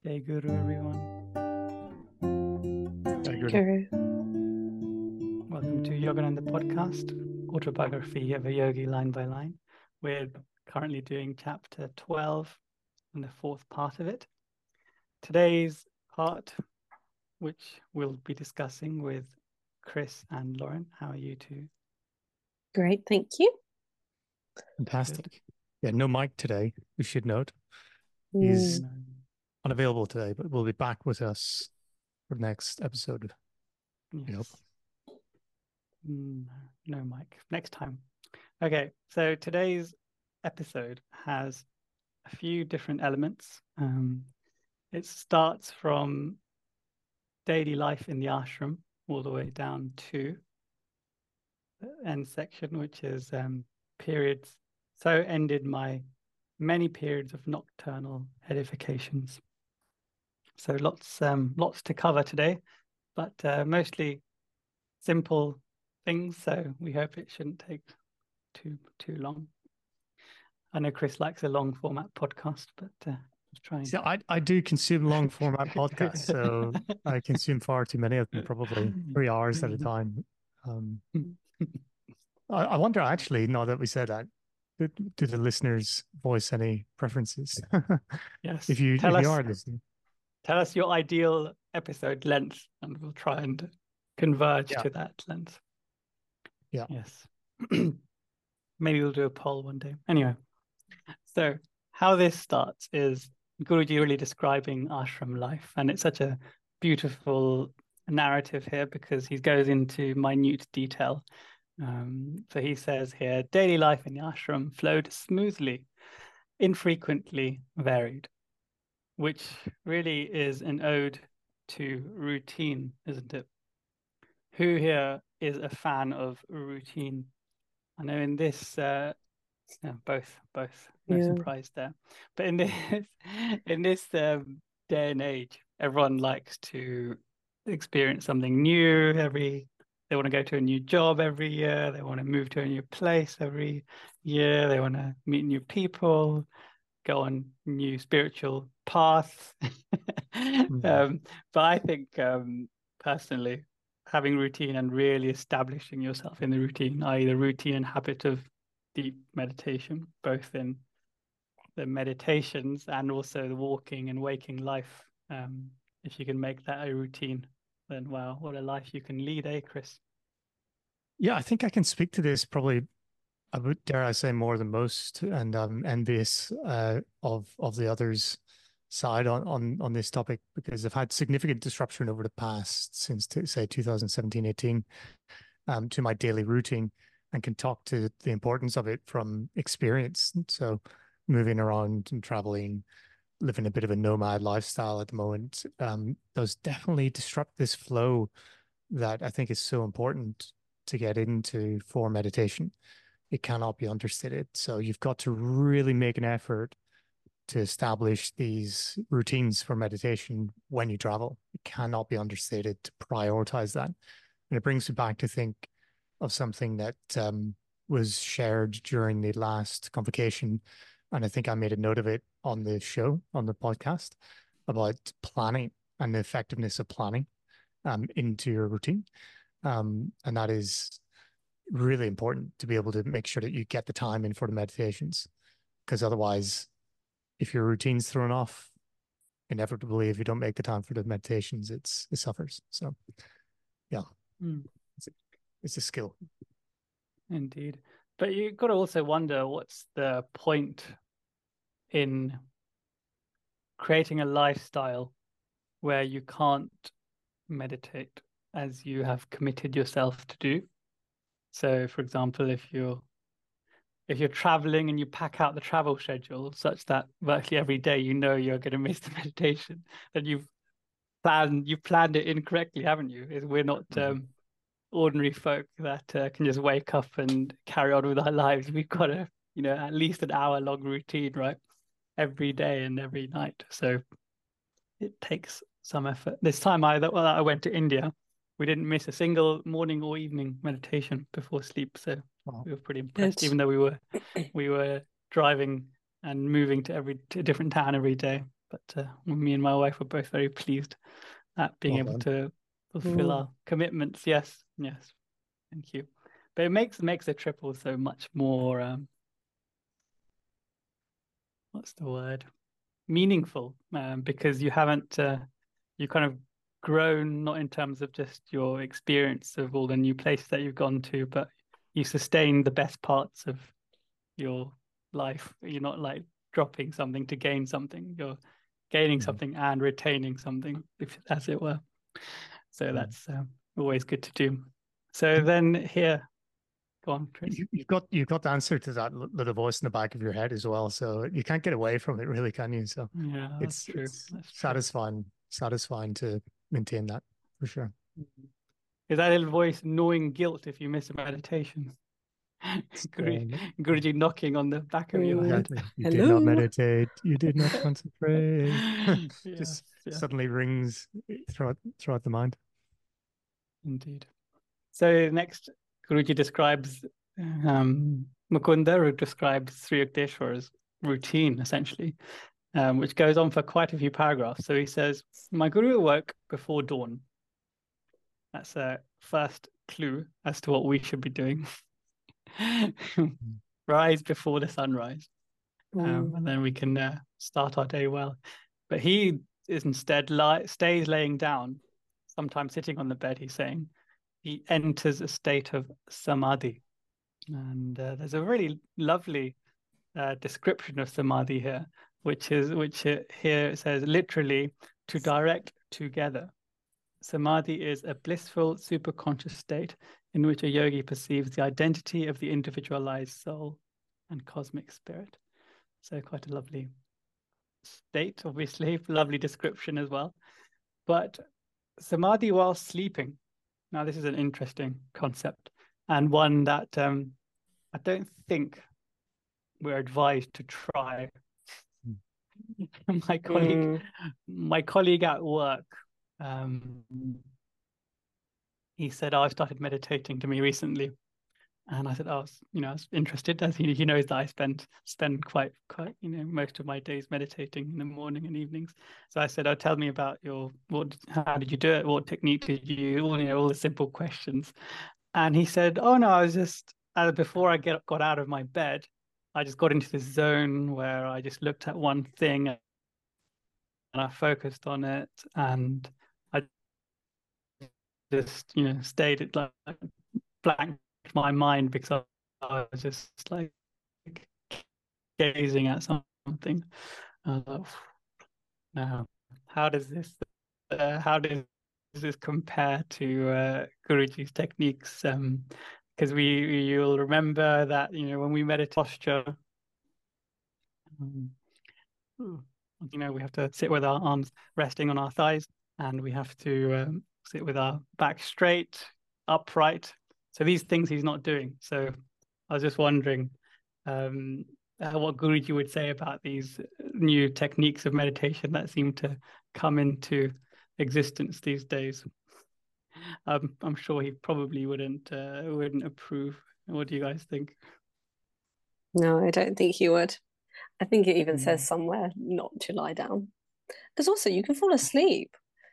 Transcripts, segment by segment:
Jai Guru, everyone. Jai Guru. Guru. Welcome to Yogananda Podcast, autobiography of a yogi line by line. We're currently doing chapter 12 and the fourth part of it. Today's part, which we'll be discussing with Chris and Lauren. How are you two? Great, thank you. Fantastic. Yeah, no Mike today, we should note. He's unavailable today, but will be back with us for the next episode. Yes. I hope. No, Mike. Next time. Okay, so today's episode has a few different elements. It starts from daily life in the ashram all the way down to the end section, which is periods. So ended my many periods of nocturnal edifications. So lots to cover today, but mostly simple things. So we hope it shouldn't take too long. I know Chris likes a long format podcast, but trying. See, I do consume long format podcasts, so I consume far too many of them, probably 3 hours at a time. I wonder, actually, now that we said that, do the listeners voice any preferences? Yes. If you are listening. Tell us your ideal episode length, and we'll try and converge to that length. Yeah. Yes. Maybe we'll do a poll one day. Anyway, so how this starts is Guruji really describing ashram life, and it's such a beautiful narrative here because he goes into minute detail. So he says here, daily life in the ashram flowed smoothly, infrequently varied, which really is an ode to routine, isn't it? Who here is a fan of routine? I know in this, both, no surprise there. But in this day and age, everyone likes to experience something new they want to go to a new job every year. They want to move to a new place every year. They want to meet new people, go on new spiritual paths. But I think personally, having routine and really establishing yourself in the routine, i.e. the routine and habit of deep meditation, both in the meditations and also the walking and waking life. If you can make that a routine, then wow, what a life you can lead, eh, Chris? Yeah, I think I can speak to this probably, I would dare I say, more than most, and envious of the others' side on this topic, because I've had significant disruption over the past since say 2017-18 to my daily routine, and can talk to the importance of it from experience. So moving around and traveling, living a bit of a nomad lifestyle at the moment, does definitely disrupt this flow that I think is so important to get into for meditation. It cannot be understated. So you've got to really make an effort to establish these routines for meditation when you travel. It cannot be understated to prioritize that. And it brings me back to think of something that was shared during the last convocation. And I think I made a note of it on the show, on the podcast, about planning and the effectiveness of planning into your routine. And that is really important to be able to make sure that you get the time in for the meditations, because otherwise, if your routine's thrown off, inevitably, if you don't make the time for the meditations, it suffers. So, yeah, it's a skill. Indeed. But you've got to also wonder, what's the point in creating a lifestyle where you can't meditate as you have committed yourself to do? So, for example, if you're traveling and you pack out the travel schedule such that virtually every day you know you're going to miss the meditation, then you've planned it incorrectly, haven't you? We're not ordinary folk that can just wake up and carry on with our lives. We've got a at least an hour-long routine, right? Every day and every night. So it takes some effort. This time I went to India, we didn't miss a single morning or evening meditation before sleep. So we were pretty impressed, even though we were driving and moving to a different town every day. but me and my wife were both very pleased at being able to fulfill our commitments. Yes, yes, thank you. But it makes the trip also much more what's the word? Meaningful, because you haven't you kind of grown, not in terms of just your experience of all the new places that you've gone to, but you sustain the best parts of your life. You're not like dropping something to gain something. You're gaining something and retaining something, as it were. So that's always good to do. So then here, go on, Chris. You've got the answer to that little voice in the back of your head as well. So you can't get away from it, really, can you? So yeah, that's true. It's satisfying to maintain that for sure. Is that little voice gnawing guilt if you miss a meditation? Guruji knocking on the back of your head. You did not meditate. You did not concentrate. Just suddenly rings throughout the mind. Indeed. So next, Guruji describes Mukunda, who describes Sri Yukteswar's routine, essentially, which goes on for quite a few paragraphs. So he says, my Guru awoke before dawn. That's a first clue as to what we should be doing. Rise before the sunrise, and then we can start our day well. But he is instead stays laying down, sometimes sitting on the bed. He's saying he enters a state of samadhi, and there's a really lovely description of samadhi here, here it says literally to direct together. Samadhi is a blissful superconscious state in which a yogi perceives the identity of the individualized soul and cosmic spirit. So quite a lovely state, obviously, lovely description as well. But samadhi while sleeping, now this is an interesting concept and one that I don't think we're advised to try. My colleague at work, he said, I started meditating to me recently. And I said, I was interested, as he knows that I spend quite, most of my days meditating in the morning and evenings. So I said, tell me about how did you do it? What technique did you use? All the simple questions. And he said, oh no, I was just, before I got out of my bed, I just got into this zone where I just looked at one thing and I focused on it, and I just, stayed at like blank my mind because I was just like gazing at something. Now, how does this compare to Guruji's techniques? Because you'll remember that when we meditate posture, we have to sit with our arms resting on our thighs, and we have to sit with our back straight, upright. So these things he's not doing. So I was just wondering what Guruji would say about these new techniques of meditation that seem to come into existence these days. I'm sure he probably wouldn't approve. What do you guys think? No, I don't think he would. I think it even says somewhere not to lie down. Because also you can fall asleep,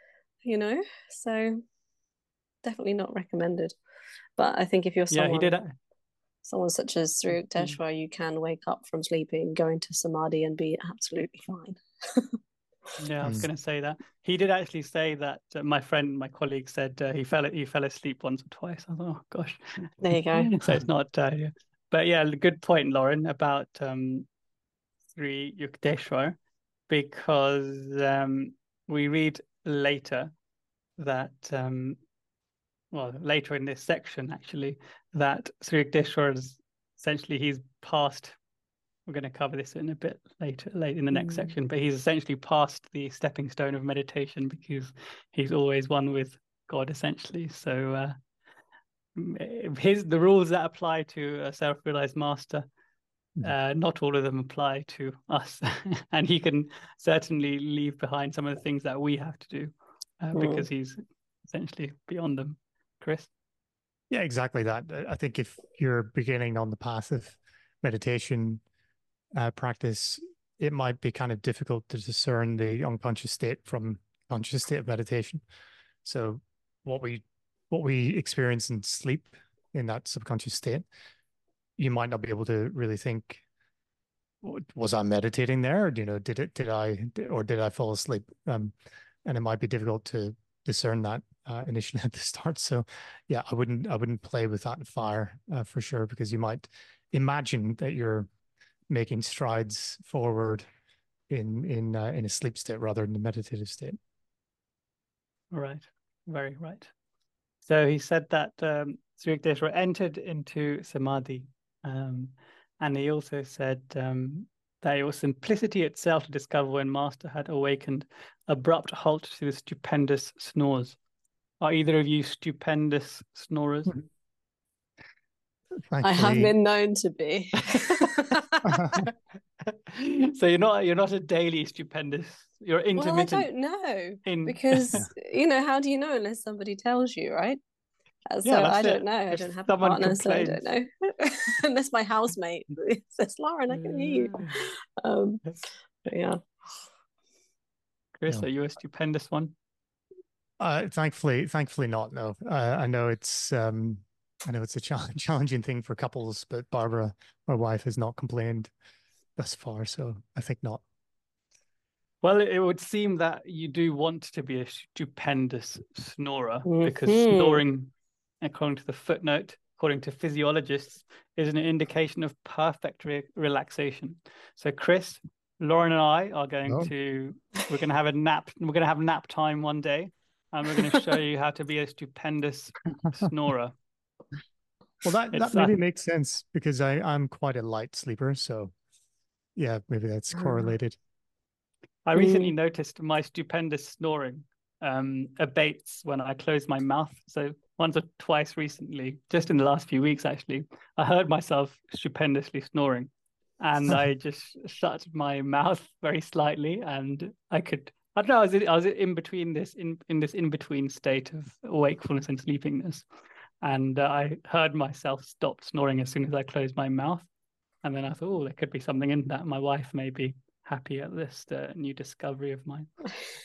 so definitely not recommended. But I think if you're someone such as Sri Yukteswar, you can wake up from sleeping, go into samadhi and be absolutely fine. Yeah, I was going to say that. He did actually say that. My colleague said he fell asleep once or twice. I thought, oh gosh. There you go. So it's not, but yeah, good point, Lauren, about Sri Yukteswar, because we read later that later in this section actually, that Sri Yukteswar is essentially he's passed. We're going to cover this in a bit later in the next section, but he's essentially passed the stepping stone of meditation because he's always one with God, essentially. So the rules that apply to a self-realized master, not all of them apply to us. And he can certainly leave behind some of the things that we have to do because he's essentially beyond them. Chris? Yeah, exactly that. I think if you're beginning on the path of meditation practice, it might be kind of difficult to discern the unconscious state from conscious state of meditation. So what we experience in sleep, in that subconscious state, you might not be able to really think, was I meditating there? Or, did I fall asleep? And it might be difficult to discern that initially at the start. So yeah, I wouldn't play with that fire for sure, because you might imagine that you're making strides forward in a sleep state rather than a meditative state. Right, very right. So he said that Sri Yukteswar entered into samadhi, and he also said that it was simplicity itself to discover when Master had awakened, abrupt halt to the stupendous snores. Are either of you stupendous snorers? I have been known to be. So you're not a daily stupendous. You're intermittent. Well, I don't know because how do you know unless somebody tells you, right? So I don't know. I don't have a partner, so I don't know. Unless my housemate says, "Lauren, I can hear you." Yeah. Chris, are you a stupendous one? Thankfully not. No, I know it's a challenging thing for couples, but Barbara, my wife, has not complained thus far, so I think not. Well, it would seem that you do want to be a stupendous snorer, because snoring, according to the footnote, according to physiologists, is an indication of perfect relaxation. So Chris, Lauren and I are going to have a nap. We're going to have nap time one day, and we're going to show you how to be a stupendous snorer. Well, that maybe makes sense, because I'm quite a light sleeper, so yeah, maybe that's correlated. I recently noticed my stupendous snoring abates when I close my mouth. So once or twice recently, just in the last few weeks, actually, I heard myself stupendously snoring, and I just shut my mouth very slightly, and I don't know, I was in between this in between state of wakefulness and sleepiness, and I heard myself stop snoring as soon as I closed my mouth, and then I thought, oh, there could be something in that. My wife may be happy at this new discovery of mine.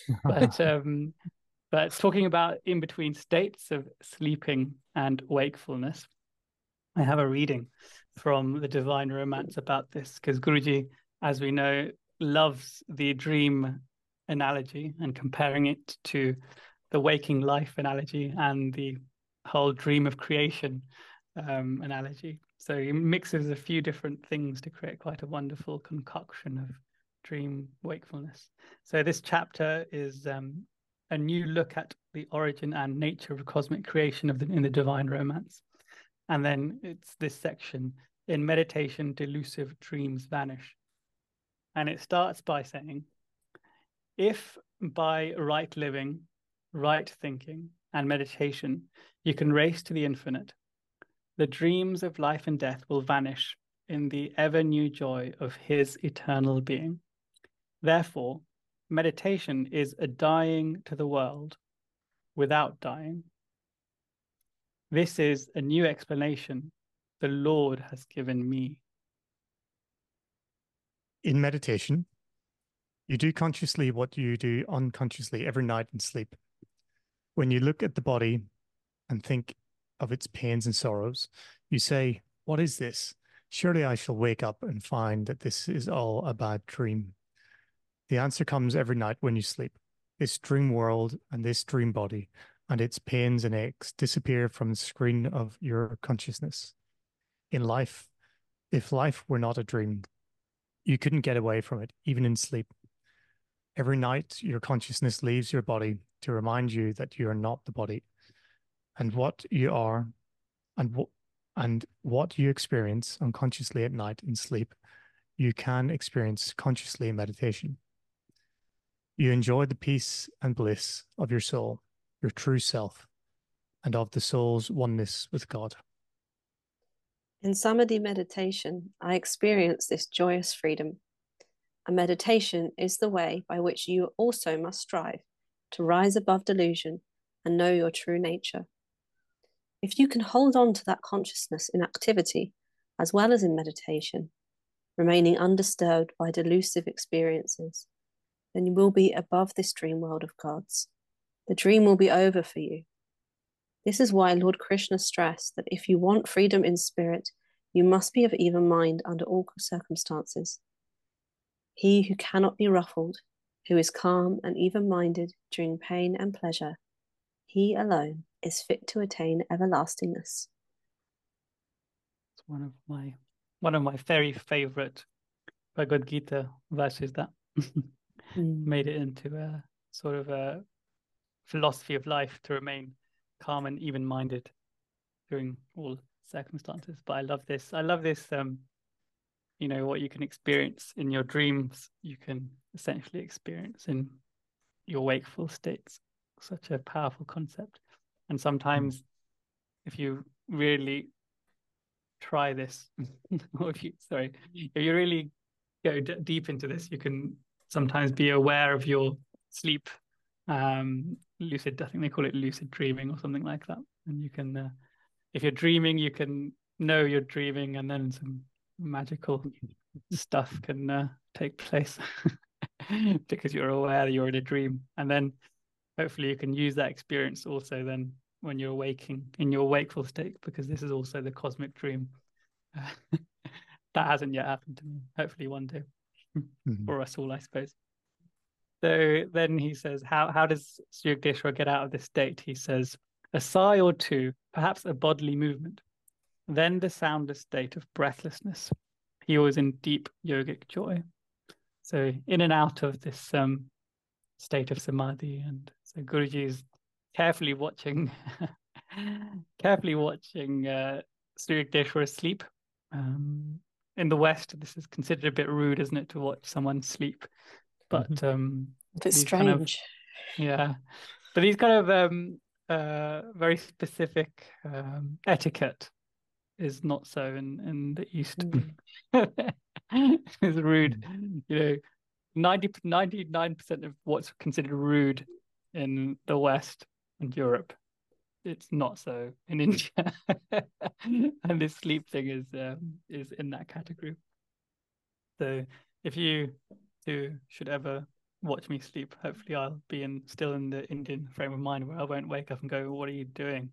But talking about in between states of sleeping and wakefulness, I have a reading from the Divine Romance about this, because Guruji, as we know, loves the dream analogy and comparing it to the waking life analogy and the whole dream of creation analogy. So he mixes a few different things to create quite a wonderful concoction of dream wakefulness. So this chapter is a new look at the origin and nature of cosmic creation in the Divine Romance. And then it's this section, in meditation, delusive dreams vanish. And it starts by saying, if by right living, right thinking, and meditation, you can race to the infinite, the dreams of life and death will vanish in the ever new joy of his eternal being. Therefore, meditation is a dying to the world without dying. This is a new explanation the Lord has given me. In meditation, you do consciously what you do unconsciously every night in sleep. When you look at the body and think of its pains and sorrows, you say, "What is this? Surely I shall wake up and find that this is all a bad dream." The answer comes every night when you sleep. This dream world and this dream body and its pains and aches disappear from the screen of your consciousness. In life, if life were not a dream, you couldn't get away from it, even in sleep. Every night, your consciousness leaves your body to remind you that you are not the body, and what you are, and what you experience unconsciously at night in sleep, you can experience consciously in meditation. You enjoy the peace and bliss of your soul, your true self, and of the soul's oneness with God. In Samadhi meditation, I experience this joyous freedom. And meditation is the way by which you also must strive to rise above delusion and know your true nature. If you can hold on to that consciousness in activity as well as in meditation, remaining undisturbed by delusive experiences, then you will be above this dream world of gods. The dream will be over for you. This is why Lord Krishna stressed that if you want freedom in spirit, you must be of even mind under all circumstances. He who cannot be ruffled, who is calm and even-minded during pain and pleasure, he alone is fit to attain everlastingness. It's one of my very favorite Bhagavad Gita verses that made it into a sort of a philosophy of life to remain calm and even-minded during all circumstances. But I love this. You know, what you can experience in your dreams, you can essentially experience in your wakeful states. Such a powerful concept. And sometimes if you really try this, or if you really go deep into this, you can sometimes be aware of your sleep. Lucid, I think they call it lucid dreaming or something like that. And you can, if you're dreaming, you can know you're dreaming, and then some magical stuff can take place because you're aware that you're in a dream. And then hopefully you can use that experience also then when you're waking in your wakeful state, because this is also the cosmic dream. That hasn't yet happened to me. Hopefully one day. For us all, I suppose. So then he says, how does Sri Yukteswar get out of this state? He says, a sigh or two, perhaps a bodily movement, then the soundless state of breathlessness. He was in deep yogic joy. So in and out of this state of samadhi. And so Guruji is carefully watching Sri Yukteswar sleep. In the West, this is considered a bit rude, isn't it, to watch someone sleep? But it's strange. Yeah, but these kind of very specific etiquette is not so in the East. It's rude. You know, 99% of what's considered rude in the West and Europe, it's not so in India. And this sleep thing is in that category. So if you two should ever watch me sleep, hopefully I'll be still in the Indian frame of mind where I won't wake up and go, what are you doing?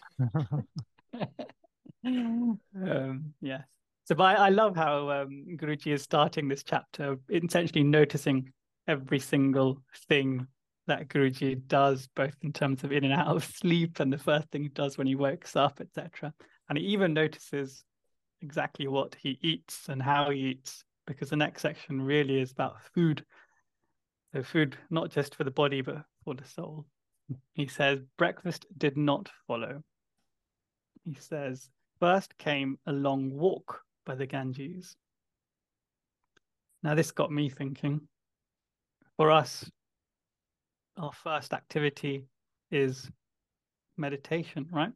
Yes. So but I love how Guruji is starting this chapter essentially noticing every single thing that Guruji does, both in terms of in and out of sleep and the first thing he does when he wakes up, etc. And he even notices exactly what he eats and how he eats, because the next section really is about food. So food, not just for the body, but for the soul. He says, breakfast did not follow. He says, first came a long walk by the Ganges. Now this got me thinking. For us, our first activity is meditation, right?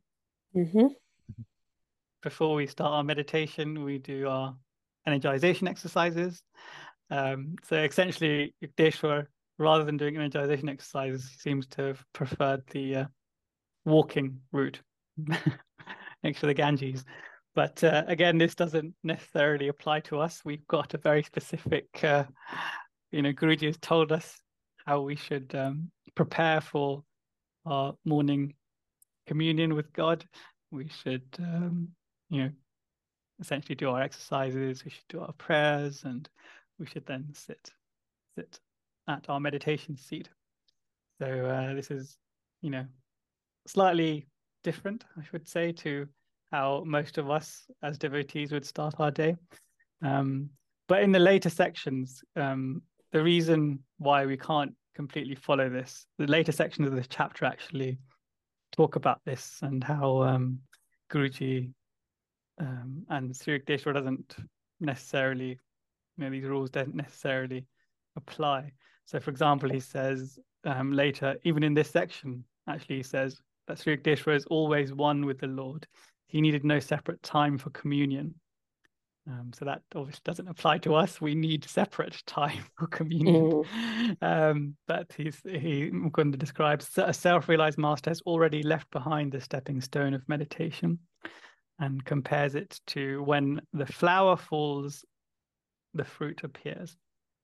Before we start our meditation, we do our energization exercises. So essentially, Yukteswar, rather than doing energization exercises, seems to have preferred the walking route next to the Ganges. But again, this doesn't necessarily apply to us. We've got a very specific, Guruji has told us how we should prepare for our morning communion with God. We should, essentially do our exercises. We should do our prayers, and we should then sit at our meditation seat. So this is, slightly different, I should say, to how most of us as devotees would start our day. But in the later sections, the reason why we can't completely follow this, the later sections of this chapter actually talk about this and how Guruji and Sri Yukteswar doesn't necessarily, these rules don't necessarily apply. So, for example, he says later, even in this section, actually, he says that Sri Yukteswar is always one with the Lord. He needed no separate time for communion. So that obviously doesn't apply to us. We need separate time for communion. But Mukunda describes a self-realized master has already left behind the stepping stone of meditation, and compares it to when the flower falls the fruit appears.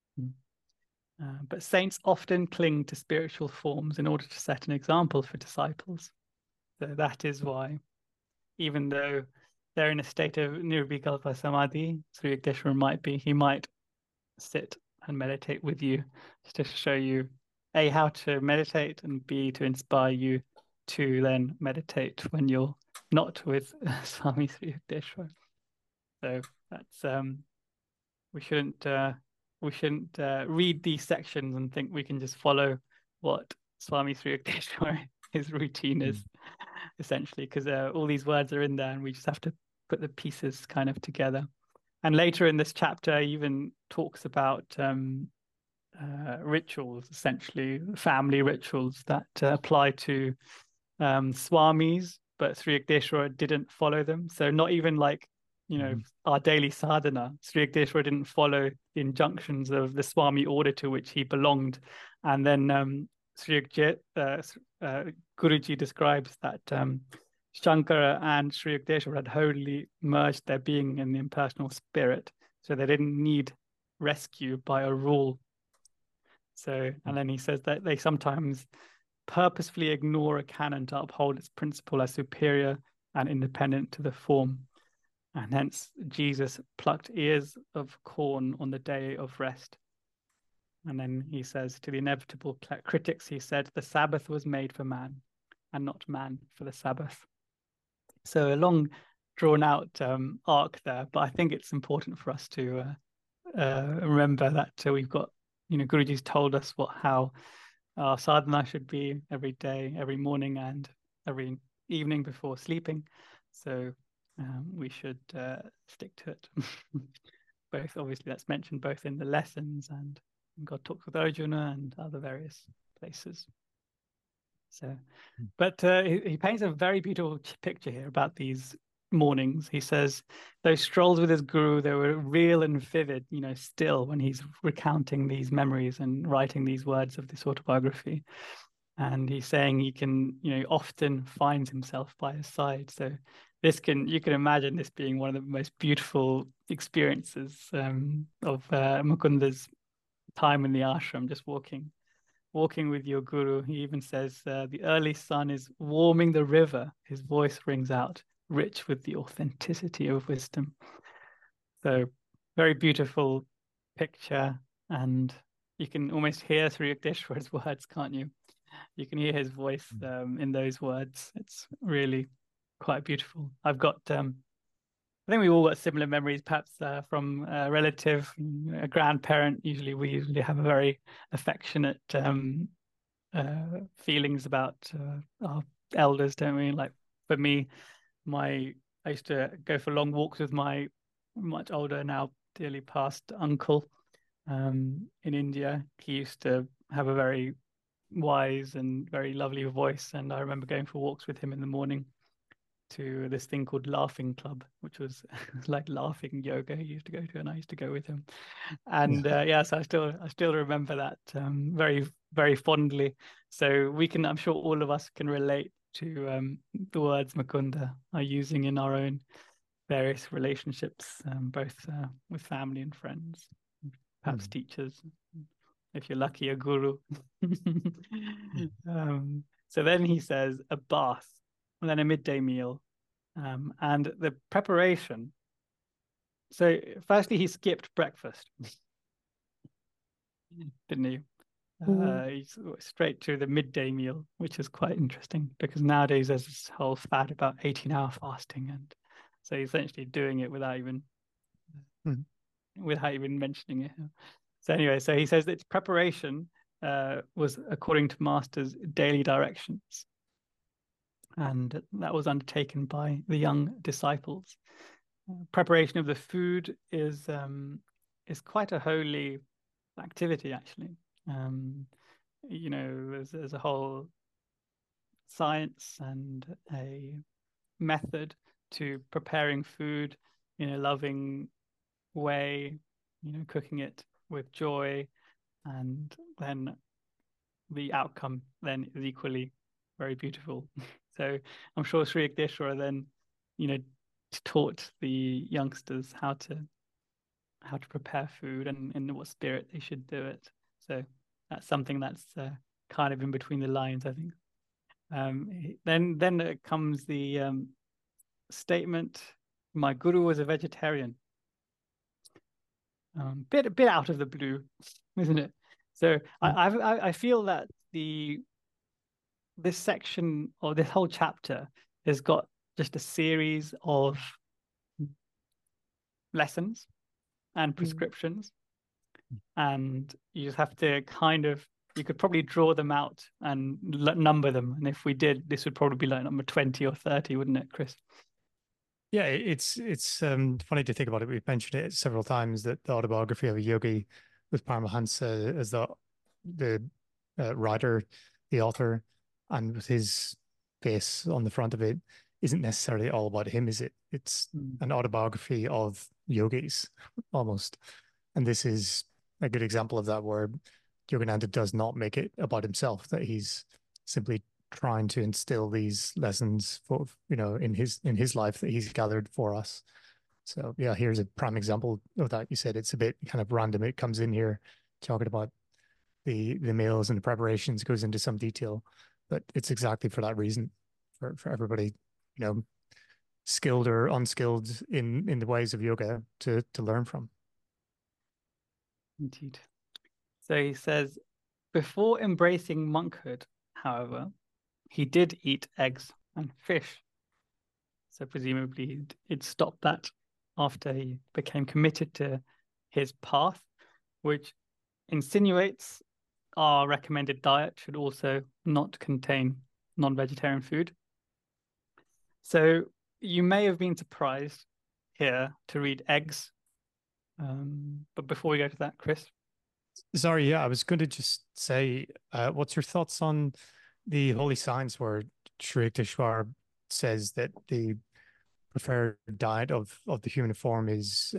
But saints often cling to spiritual forms in order to set an example for disciples. So that is why, even though they're in a state of nirvikalpa samadhi, Sri Yukteswar he might sit and meditate with you just to show you A, how to meditate, and B, to inspire you to then meditate when you're not with Swami Sri Yukteswar. So that's we shouldn't read these sections and think we can just follow what Swami Sri Yukteswar his routine is, essentially, because all these words are in there and we just have to put the pieces kind of together. And later in this chapter, he even talks about rituals, essentially family rituals that apply to swamis, but Sri Yukteswar didn't follow them. So not even like, our daily sadhana, Sri Yukteswar didn't follow the injunctions of the Swami order to which he belonged. And then Guruji describes that Shankara and Sri Yukteswar had wholly merged their being in the impersonal spirit, so they didn't need rescue by a rule. So, and then he says that they sometimes purposefully ignore a canon to uphold its principle as superior and independent to the form. And hence Jesus plucked ears of corn on the day of rest. And then he says to the inevitable critics, he said, the Sabbath was made for man and not man for the Sabbath. So a long drawn out arc there, but I think it's important for us to remember that we've got, Guruji's told us how our sadhana should be every day, every morning and every evening before sleeping. So we should stick to it. Both, obviously, that's mentioned both in the lessons and God talks with Arjuna and other various places. So, but he paints a very beautiful picture here about these mornings. He says those strolls with his guru, they were real and vivid, still when he's recounting these memories and writing these words of this autobiography. And he's saying he can, often finds himself by his side. So you can imagine this being one of the most beautiful experiences of Mukunda's time in the ashram, just walking with your guru. He even says the early sun is warming the river. His voice rings out, rich with the authenticity of wisdom. So very beautiful picture, and you can almost hear Sri Yukteswar's words, can't you? You can hear his voice in those words. It's really quite beautiful. I've got, I think we all got similar memories, perhaps from a relative, a grandparent. We usually have a very affectionate feelings about our elders, don't we? Like for me, I used to go for long walks with my much older, now dearly passed uncle in India. He used to have a very wise and very lovely voice, and I remember going for walks with him in the morning to this thing called Laughing Club, which was like laughing yoga he used to go to, and I used to go with him. And so I still remember that very, very fondly. So I'm sure all of us can relate to the words Mukunda are using in our own various relationships, both with family and friends, perhaps teachers, if you're lucky, a guru. So then he says a bath, and then a midday meal, and the preparation. So firstly, he skipped breakfast, didn't he? He's straight to the midday meal, which is quite interesting because nowadays there's this whole fad about 18-hour fasting, and so he's essentially doing it without even mentioning it. So anyway, so he says that its preparation was according to Master's daily directions, and that was undertaken by the young disciples. Preparation of the food is quite a holy activity, actually. There's a whole science and a method to preparing food in a loving way, cooking it with joy, and then the outcome then is equally very beautiful. So I'm sure Sri Yukteswar then, taught the youngsters how to how to prepare food and in what spirit they should do it. So that's something that's kind of in between the lines, I think. Then comes the statement, "My guru was a vegetarian." Bit out of the blue, isn't it? So I feel that this section or this whole chapter has got just a series of lessons and prescriptions, and you just have to you could probably draw them out and number them. And if we did, this would probably be like number 20 or 30, wouldn't it, Chris? Yeah, it's funny to think about it. We've mentioned it several times that the autobiography of a yogi with Paramahansa as the writer, the author, and with his face on the front of it isn't necessarily all about him, is it? It's an autobiography of yogis almost. And this is a good example of that, where Yogananda does not make it about himself, that he's simply trying to instill these lessons for, in his life that he's gathered for us. So yeah, here's a prime example of that. You said it's a bit kind of random. It comes in here talking about the meals and the preparations, goes into some detail, but it's exactly for that reason, for everybody, skilled or unskilled in the ways of yoga to learn from. Indeed. So he says, before embracing monkhood, however, he did eat eggs and fish. So presumably he'd stopped that after he became committed to his path, which insinuates our recommended diet should also not contain non-vegetarian food. So you may have been surprised here to read eggs. But before we go to that, Chris? Sorry, yeah, I was going to just say, what's your thoughts on the holy signs where Sri Yukteswar says that the preferred diet of the human form is,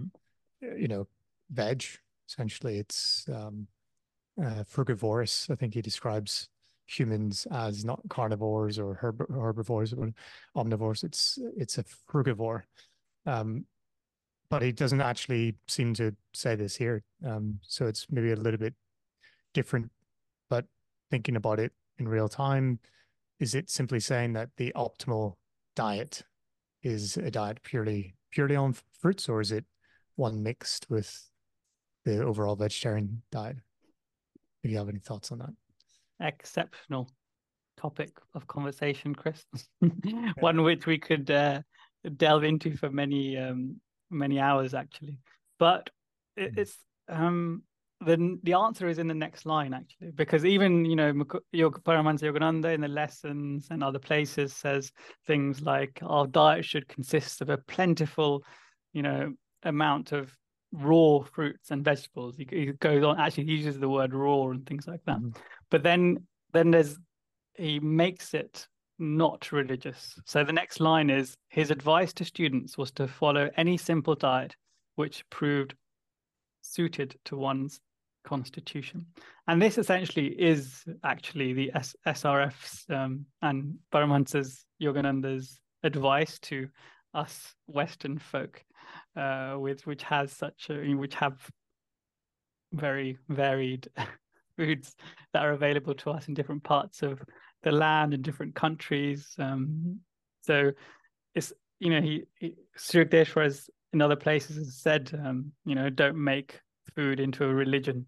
veg. Essentially, it's frugivorous. I think he describes humans as not carnivores or herbivores or omnivores. It's a frugivore. But he doesn't actually seem to say this here. So it's maybe a little bit different, but thinking about it in real time, is it simply saying that the optimal diet is a diet purely on fruits, or is it one mixed with the overall vegetarian diet? If you have any thoughts on that. Exceptional topic of conversation, Chris. One which we could delve into for many hours, actually. But it's the answer is in the next line, actually, because even Paramahansa Yogananda in the lessons and other places says things like our diet should consist of a plentiful, amount of raw fruits and vegetables. He goes on, actually he uses the word raw and things like that. But then he makes it not religious. So the next line is, his advice to students was to follow any simple diet which proved suited to one's constitution. And this essentially is actually the SRF's and Paramahansa Yogananda's advice to us Western folk, which have very varied foods that are available to us in different parts of the land in different countries. So it's, Sri Yukteswar has in other places has said, don't make food into a religion.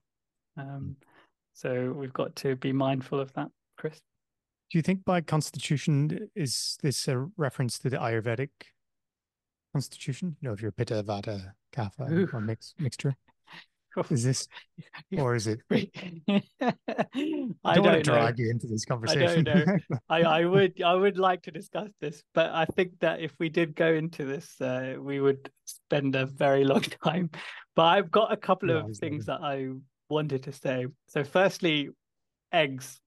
So we've got to be mindful of that, Chris. Do you think by constitution, is this a reference to the Ayurvedic constitution? If you're Pitta, Vata, Kapha, or mixture? Is this, or is it? I don't want to drag you into this conversation. I don't know. I would like to discuss this, but I think that if we did go into this, we would spend a very long time. But I've got a couple of things that I wanted to say. So, firstly, eggs.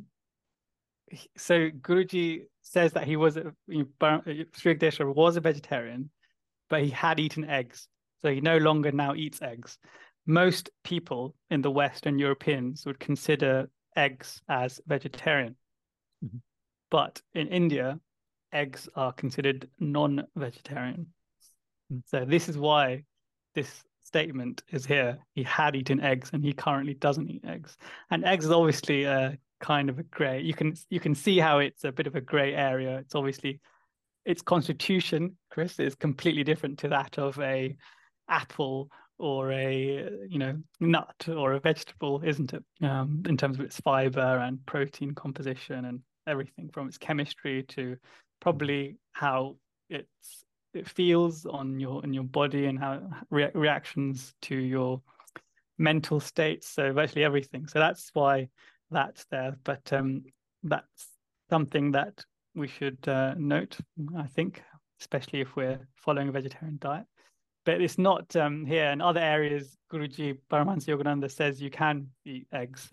So Guruji says that he was Sri Yukteswar was a vegetarian, but he had eaten eggs, so he no longer now eats eggs. Most people in the West and Europeans would consider eggs as vegetarian. But in India, eggs are considered non-vegetarian. So this is why this statement is here. He had eaten eggs and he currently doesn't eat eggs. And eggs is obviously a kind of a gray. You can see how it's a bit of a gray area. It's obviously its constitution, Chris, is completely different to that of a apple or a nut or a vegetable, isn't it? In terms of its fiber and protein composition and everything from its chemistry to probably how it feels on your body and how reactions to your mental states. So virtually everything. So that's why that's there. But that's something that we should note, I think, especially if we're following a vegetarian diet. But it's not here. In other areas, Guruji Paramahansa Yogananda says you can eat eggs.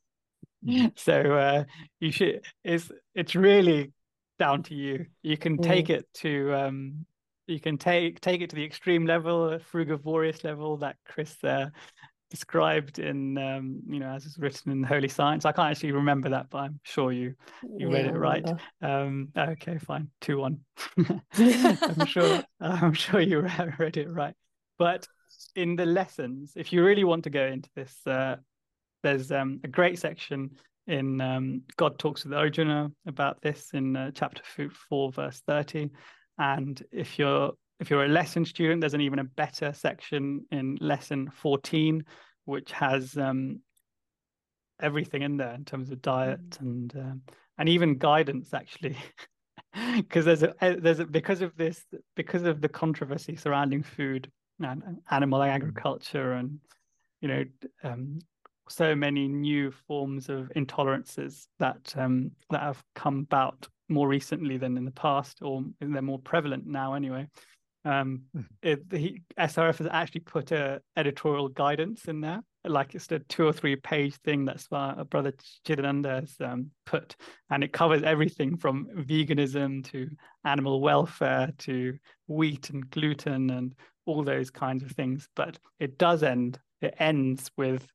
So you should. It's really down to you. You can take it to you can take it to the extreme level, frugivorous level that Chris described in as it's written in Holy Science. I can't actually remember that, but I'm sure you read it right. Okay, fine, 2-1. I'm sure you read it right. But in the lessons, if you really want to go into this, there's a great section in God Talks with Arjuna about this in chapter 4, verse 30. And if you're a lesson student, there's an even a better section in lesson 14, which has everything in there in terms of diet and even guidance, actually, because because of the controversy surrounding food and animal agriculture and so many new forms of intolerances that have come about more recently than in the past, or they're more prevalent now anyway. SRF has actually put a editorial guidance in there, like it's a 2 or 3 page thing that's Brother Chidananda has put, and it covers everything from veganism to animal welfare to wheat and gluten and all those kinds of things. But it ends with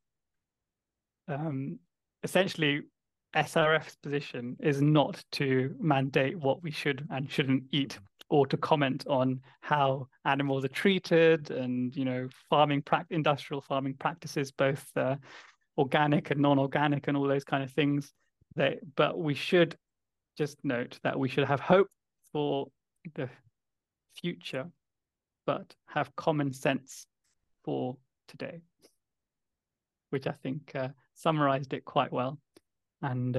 essentially SRF's position is not to mandate what we should and shouldn't eat, or to comment on how animals are treated and industrial farming practices, both organic and non-organic and all those kind of things. But we should just note that we should have hope for the future, but have common sense for today, which I think summarized it quite well. And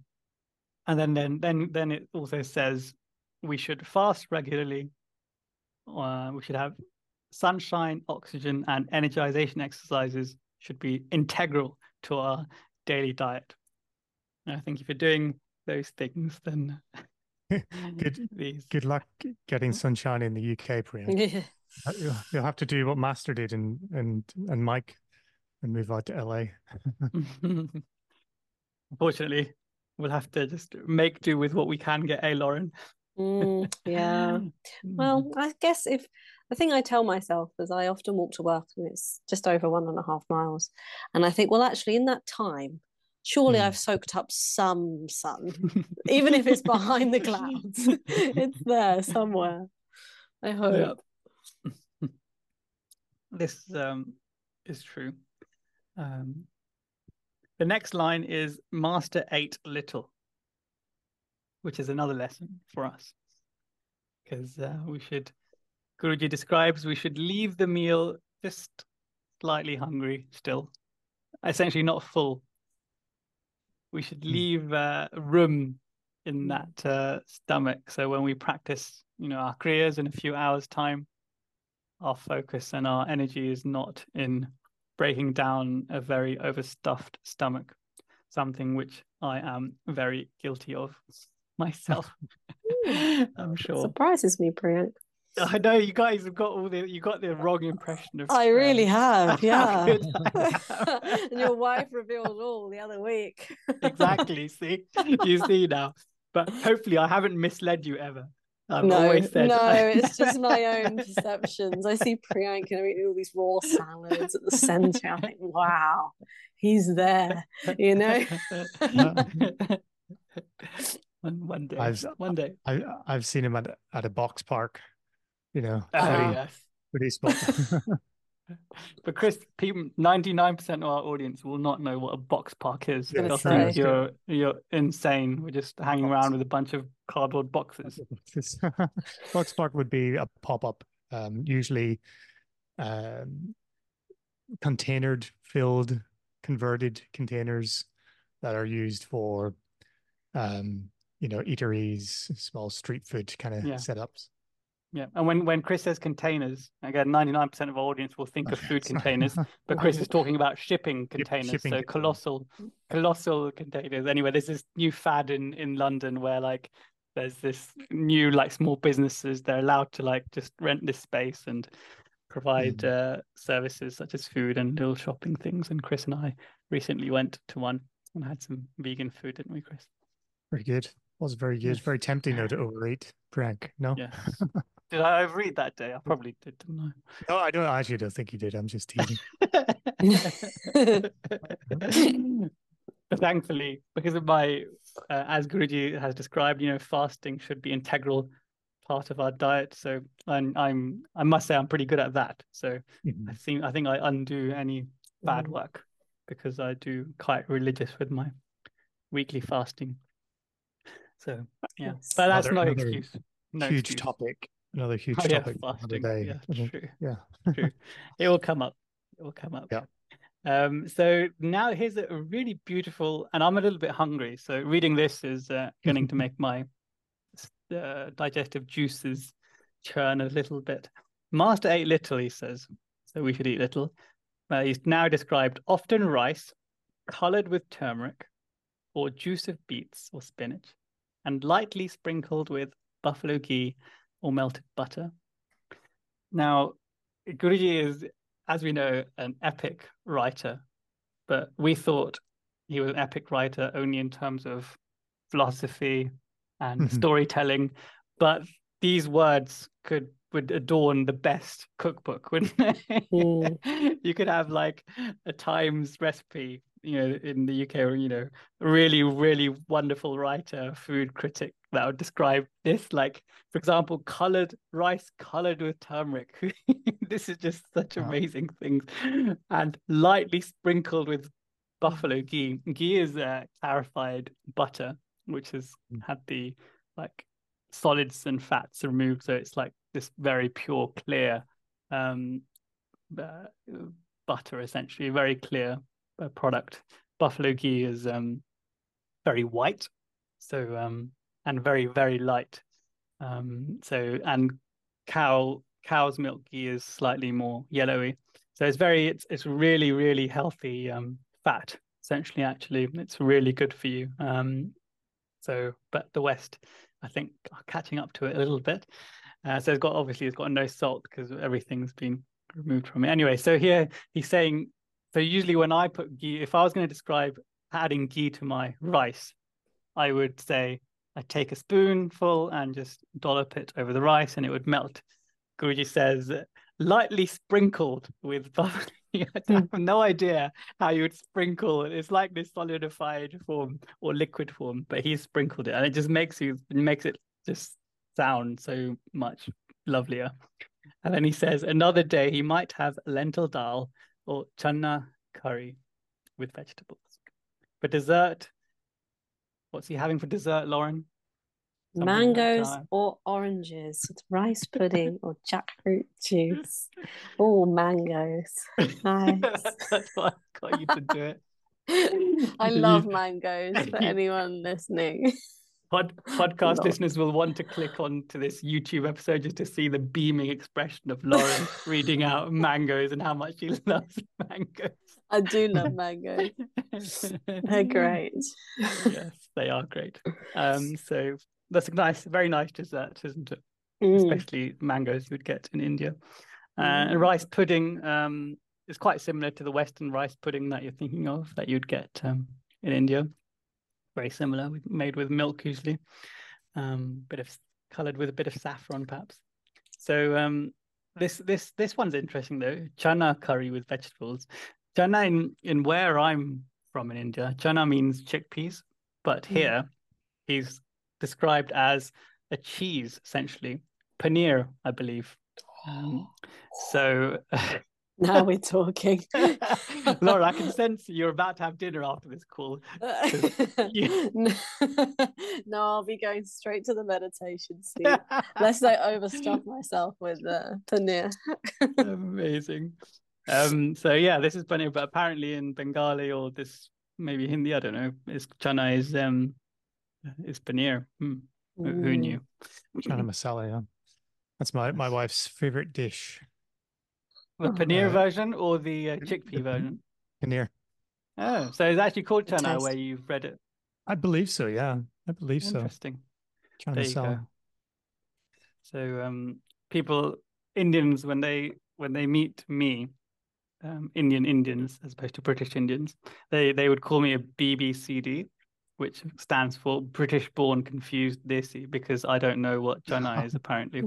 then it also says we should fast regularly. We should have sunshine, oxygen, and energization exercises should be integral to our daily diet. And I think if you're doing those things, then good luck getting sunshine in the UK, Priyank. You'll have to do what Master did and Mike and move out to LA. Unfortunately, we'll have to just make do with what we can get, Lauren? Yeah. Well, I guess the thing I tell myself is I often walk to work and it's just over 1.5 miles. And I think, well, actually, in that time, surely I've soaked up some sun, even if it's behind the clouds. It's there somewhere, I hope. Yeah. This is true. The next line is Master ate little, which is another lesson for us, because Guruji describes we should leave the meal just slightly hungry still, essentially not full. We should leave room in that stomach. So when we practice, our kriyas in a few hours' time, our focus and our energy is not in breaking down a very overstuffed stomach, something which I am very guilty of myself. I'm sure. Surprises me, Priyank. I know you guys have got the wrong impression of. I really have, yeah. And your wife revealed all the other week. Exactly. See, you see now. But hopefully, I haven't misled you ever. Always said. No, it's just my own perceptions. I see Priyank eating all these raw salads at the center. I think, wow, he's there. One day. I've seen him at a box park. Yes. Pretty small. But Chris, people, 99% of our audience will not know what a box park is. Yeah, They'll true, think that's you're insane. We're just hanging around with a bunch of cardboard boxes. Box park would be a pop-up, usually containered, filled, converted containers that are used for, eateries, small street food kind of Yeah. setups. Yeah, and when Chris says containers, again, 99% of our audience will think of food containers, but Chris is talking about shipping containers, shipping so containers. colossal containers. Anyway, there's this new fad in London where like there's this new like small businesses, they're allowed to like just rent this space and provide services such as food and little shopping things. And Chris and I recently went to one and had some vegan food, didn't we, Chris? Very good. Was very good. Yes. Very tempting though to overeat, Frank. No? Yes. Did I overeat that day? I probably did, didn't I? No, I actually don't think you did. I'm just teasing. But thankfully, because of my, as Guruji has described, fasting should be integral part of our diet. So I must say I'm pretty good at that. So I think I undo any bad work because I do quite religious with my weekly fasting. So yeah, but that's no excuse. No huge excuse. topic. Another huge Oh, yeah, topic for another fasting. day. Yeah, I think. true. Yeah. True. It will come up. It will come up. Yeah. So now here's a really beautiful, and I'm a little bit hungry, so reading this is going to make my digestive juices churn a little bit. Master ate little, he says, so we should eat little. He's now described often rice, colored with turmeric, or juice of beets or spinach, and lightly sprinkled with buffalo ghee or melted butter. Now, Guruji is, as we know, an epic writer, but we thought he was an epic writer only in terms of philosophy and storytelling. But these words would adorn the best cookbook, wouldn't they? You could have like a Times recipe, in the UK, or a really, really wonderful writer, food critic that would describe this, like, for example, colored rice colored with turmeric. This is just such amazing things, and lightly sprinkled with buffalo ghee. Ghee is clarified butter, which has had the like solids and fats removed, so it's like this very pure, clear butter, essentially, a very clear product. Buffalo ghee is very white, so and very, very light. And cow's milk ghee is slightly more yellowy. So it's really, really healthy fat, essentially. Actually, it's really good for you. But the West, I think, are catching up to it a little bit. So it's got no salt because everything's been removed from it. Anyway, so here he's saying, so usually when I put ghee, if I was going to describe adding ghee to my rice, I would say I take a spoonful and just dollop it over the rice and it would melt. Guruji says lightly sprinkled with butter. I have no idea how you would sprinkle it. It's like this solidified form or liquid form, but he sprinkled it and it just makes it just sound so much lovelier. And then he says another day he might have lentil dal or chana curry with vegetables. For dessert, what's he having for dessert, Lauren? Mangoes or oranges, rice pudding or jackfruit juice. Oh, mangoes. Nice. That's what got you to do it. I love mangoes for anyone listening. Podcast listeners will want to click on to this YouTube episode just to see the beaming expression of Lauren reading out mangoes and how much she loves mangoes. I do love mangoes. They're great. Yes, they are great. So that's a very nice dessert, isn't it? Especially mangoes you would get in India. And rice pudding is quite similar to the Western rice pudding that you're thinking of that you'd get in India. Very similar, made with milk usually, colored with a bit of saffron perhaps. So this one's interesting though. Chana curry with vegetables. Chana in where I'm from in India, chana means chickpeas, but here he's described as a cheese, essentially paneer, I believe. So Now we're talking. Laura, I can sense you're about to have dinner after this call. No, I'll be going straight to the meditation, Steve. Lest I overstuff myself with paneer. Amazing. So yeah, this is paneer, but apparently in Bengali or this maybe Hindi, I don't know, is chana is paneer. Who knew? Chana masala, yeah. That's my wife's favorite dish. The paneer version or the chickpea version? Paneer. Oh, so it's actually called chana where you've read it. I believe so, yeah. I believe so. Interesting. Chana There you masala. go. So people, Indians, when they meet me, Indians as opposed to British Indians, they would call me a BBCD, which stands for British Born Confused Desi, because I don't know what chana is apparently.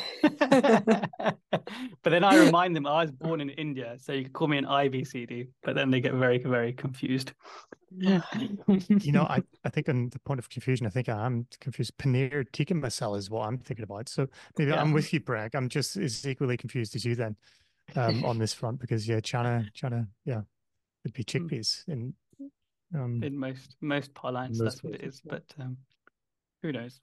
But then I remind them I was born in India, so you could call me an IBCD, but then they get very, very confused. I think on the point of confusion, I think I'm confused. Paneer tikka masala is what I'm thinking about. So maybe I'm with you, Bragg. I'm just as equally confused as you then on this front, because chana, yeah, would be chickpeas in most parlance, that's what it is. But who knows?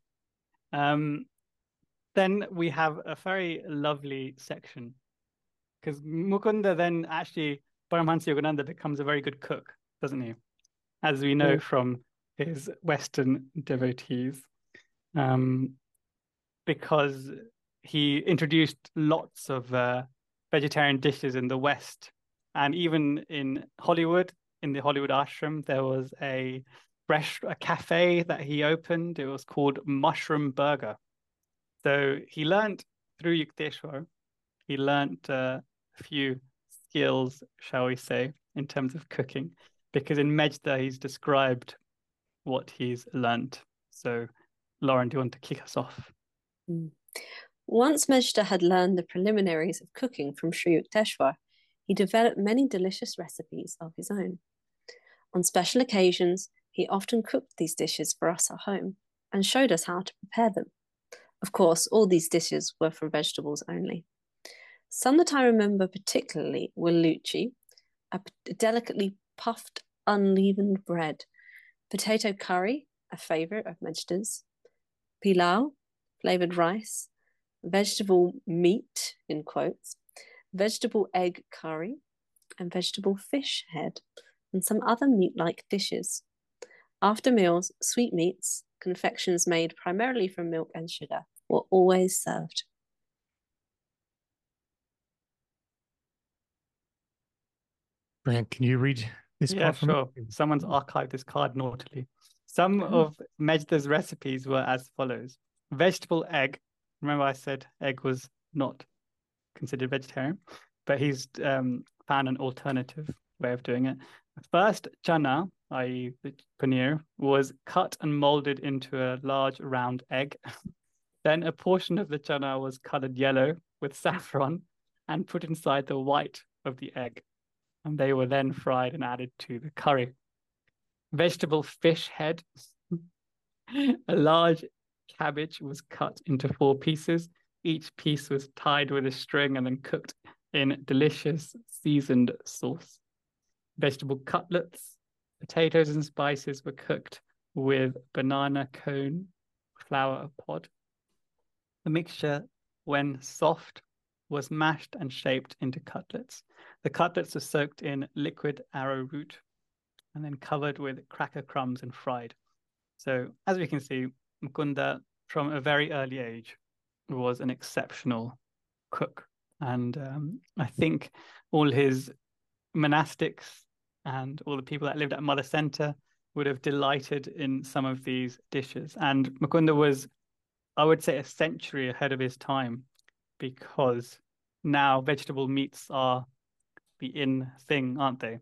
Then we have a very lovely section, because Mukunda then actually, Paramahansa Yogananda becomes a very good cook, doesn't he? As we know from his Western devotees, because he introduced lots of vegetarian dishes in the West. And even in Hollywood, in the Hollywood ashram, there was a cafe that he opened. It was called Mushroom Burger. So he learned through Yukteswar, he learned a few skills, shall we say, in terms of cooking, because in Mejda he's described what he's learned. So Lauren, do you want to kick us off? Once Mejda had learned the preliminaries of cooking from Sri Yukteswar, he developed many delicious recipes of his own. On special occasions, he often cooked these dishes for us at home and showed us how to prepare them. Of course, all these dishes were from vegetables only. Some that I remember particularly were luchi, a delicately puffed, unleavened bread, potato curry, a favourite of Mejda's, pilau, flavoured rice, vegetable meat, in quotes, vegetable egg curry, and vegetable fish head, and some other meat-like dishes. After meals, sweetmeats, confections made primarily from milk and sugar, were always served. Brent, can you read this part from sure. Someone's archived this card naughtily. Some of Mejda's recipes were as follows. Vegetable egg. Remember I said egg was not considered vegetarian, but he's found an alternative way of doing it. First, chana, i.e. the paneer, was cut and molded into a large round egg. Then a portion of the chana was colored yellow with saffron and put inside the white of the egg. And they were then fried and added to the curry. Vegetable fish head. A large cabbage was cut into 4 pieces. Each piece was tied with a string and then cooked in delicious seasoned sauce. Vegetable cutlets, potatoes and spices were cooked with banana cone flour pod. The mixture, when soft, was mashed and shaped into cutlets. The cutlets were soaked in liquid arrowroot and then covered with cracker crumbs and fried. So as we can see, Mukunda, from a very early age, was an exceptional cook. And I think all his monastics and all the people that lived at Mother Center would have delighted in some of these dishes. And Mukunda was, I would say, a century ahead of his time, because now vegetable meats are the in thing, aren't they?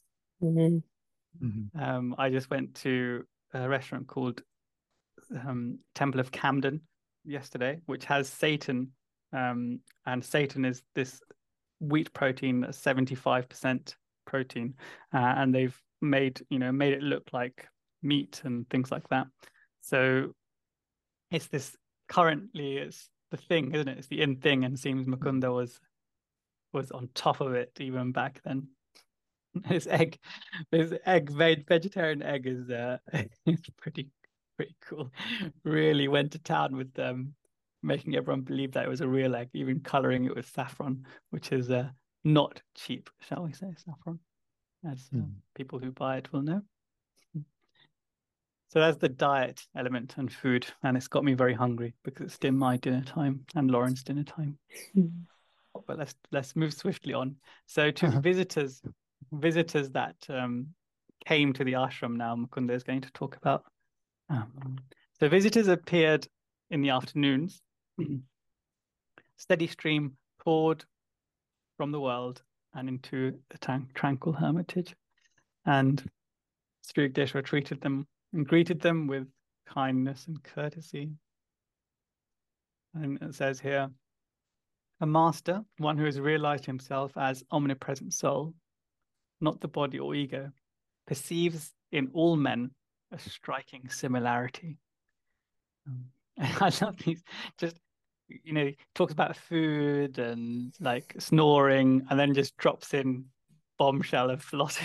I just went to a restaurant called Temple of Camden yesterday, which has seitan, and seitan is this wheat protein that's 75% protein, and they've made it look like meat and things like that. So it's the thing, isn't it? It's the in thing, and it seems Mukunda was was on top of it even back then. This vegetarian egg is it's pretty cool. Really went to town with making everyone believe that it was a real egg, even coloring it with saffron, which is not cheap, shall we say, saffron, as people who buy it will know. So that's the diet element and food, and it's got me very hungry because it's still my dinner time and Lauren's dinner time. But let's move swiftly on. So to visitors that came to the ashram now, Mukunda is going to talk about. So visitors appeared in the afternoons. Steady stream poured from the world and into the tranquil hermitage, and Sri Yukteswar treated them and greeted them with kindness and courtesy. And it says here, a master, one who has realized himself as omnipresent soul, not the body or ego, perceives in all men a striking similarity. I love these, just, talks about food and like snoring, and then just drops in bombshell of philosophy.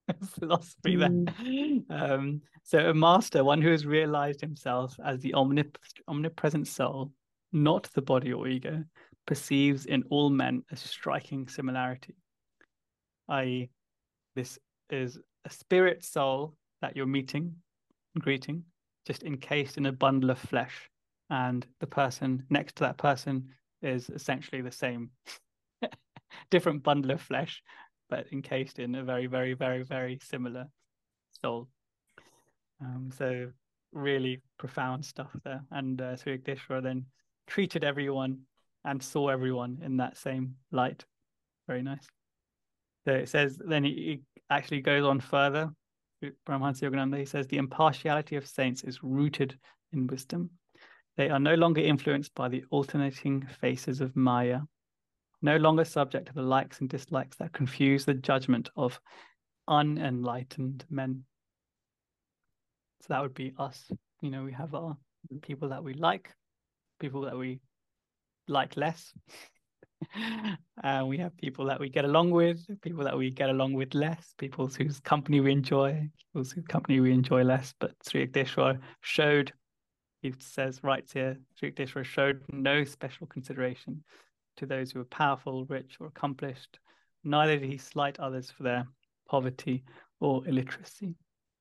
There. So a master, one who has realized himself as the omnipresent soul, not the body or ego, perceives in all men a striking similarity. I.e., this is a spirit soul that you're greeting, just encased in a bundle of flesh, and the person next to that person is essentially the same, different bundle of flesh, but encased in a very, very, very, very similar soul. So really profound stuff there. And Sri Yukteswar then treated everyone and saw everyone in that same light. Very nice. So it says, then he actually goes on further. Paramahansa Yogananda, he says, the impartiality of saints is rooted in wisdom. They are no longer influenced by the alternating faces of Maya, no longer subject to the likes and dislikes that confuse the judgment of unenlightened men. So that would be us. We have our people that we like, people that we like less. We have people that we get along with, people that we get along with less, people whose company we enjoy, people whose company we enjoy less. But Sri Yukteswar showed, he says, writes here, Sri Yukteswar showed no special consideration to those who were powerful, rich, or accomplished. Neither did he slight others for their poverty or illiteracy.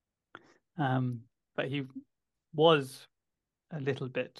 But he was a little bit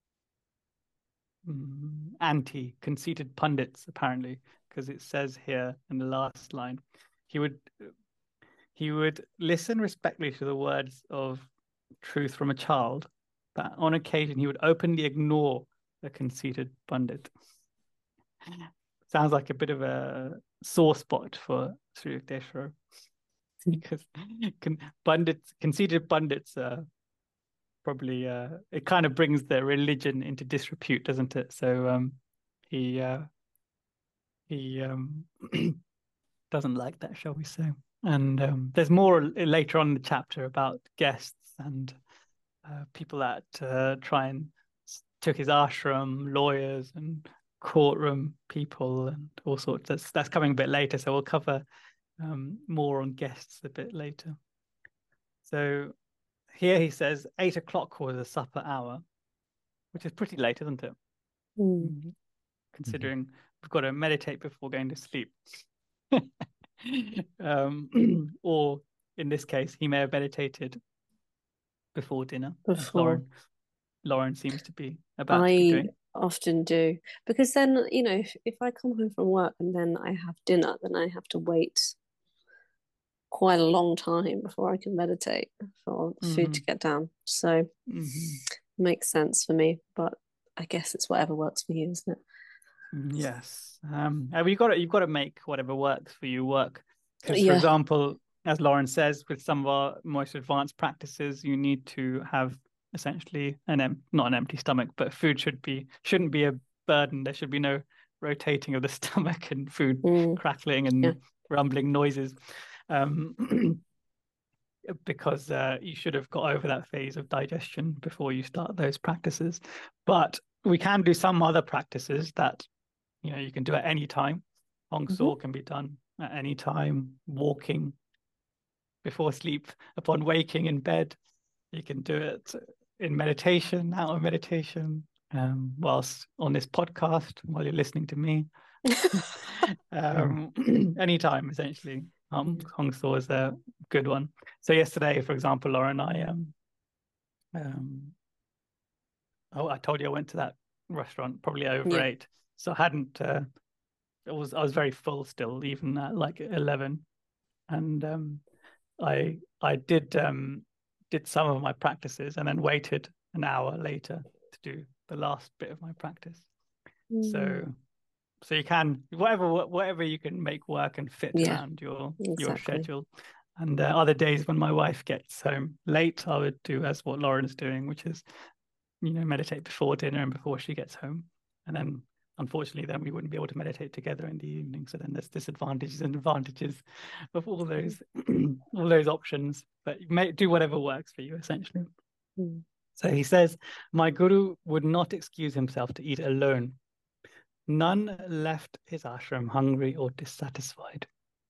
anti-conceited pundits, apparently, because it says here in the last line, he would listen respectfully to the words of truth from a child, but on occasion he would openly ignore the conceited pundit. Sounds like a bit of a sore spot for Sri Yukteswar, because conceited pundits probably it kind of brings their religion into disrepute, doesn't it? So he doesn't like that, shall we say? And there's more later on in the chapter about guests and people that took his ashram, lawyers and courtroom people and all sorts. That's coming a bit later, so we'll cover more on guests a bit later. So here he says 8 o'clock was the supper hour, which is pretty late, isn't it? Considering we've got to meditate before going to sleep. Or in this case, he may have meditated before dinner. Lauren seems to be about to be doing. Often do, because then if I come home from work and then I have dinner, then I have to wait quite a long time before I can meditate for food to get down. So makes sense for me, but I guess it's whatever works for you, isn't it? Yes. You've got to make whatever works for you work. Because for example, as Lauren says, with some of our most advanced practices, you need to have essentially not an empty stomach, but food shouldn't be a burden. There should be no rotating of the stomach and food crackling and rumbling noises, because you should have got over that phase of digestion before you start those practices. But we can do some other practices that you can do at any time. Hong So can be done at any time, walking, before sleep, upon waking in bed. You can do it in meditation, out of meditation, whilst on this podcast, while you're listening to me. Anytime, essentially. Hong So is a good one. So yesterday, for example, Laura and I, I told you I went to that restaurant, probably overate. So I hadn't, I was very full still, even at like 11. And I did some of my practices and then waited an hour later to do the last bit of my practice. So you can whatever you can make work and fit around your schedule. And other days when my wife gets home late, I would do as what Lauren's doing, which is, meditate before dinner and before she gets home. And then unfortunately, then we wouldn't be able to meditate together in the evening. So then there's disadvantages and advantages of all those all those options. But you may do whatever works for you, essentially. So he says, my guru would not excuse himself to eat alone. None left his ashram hungry or dissatisfied.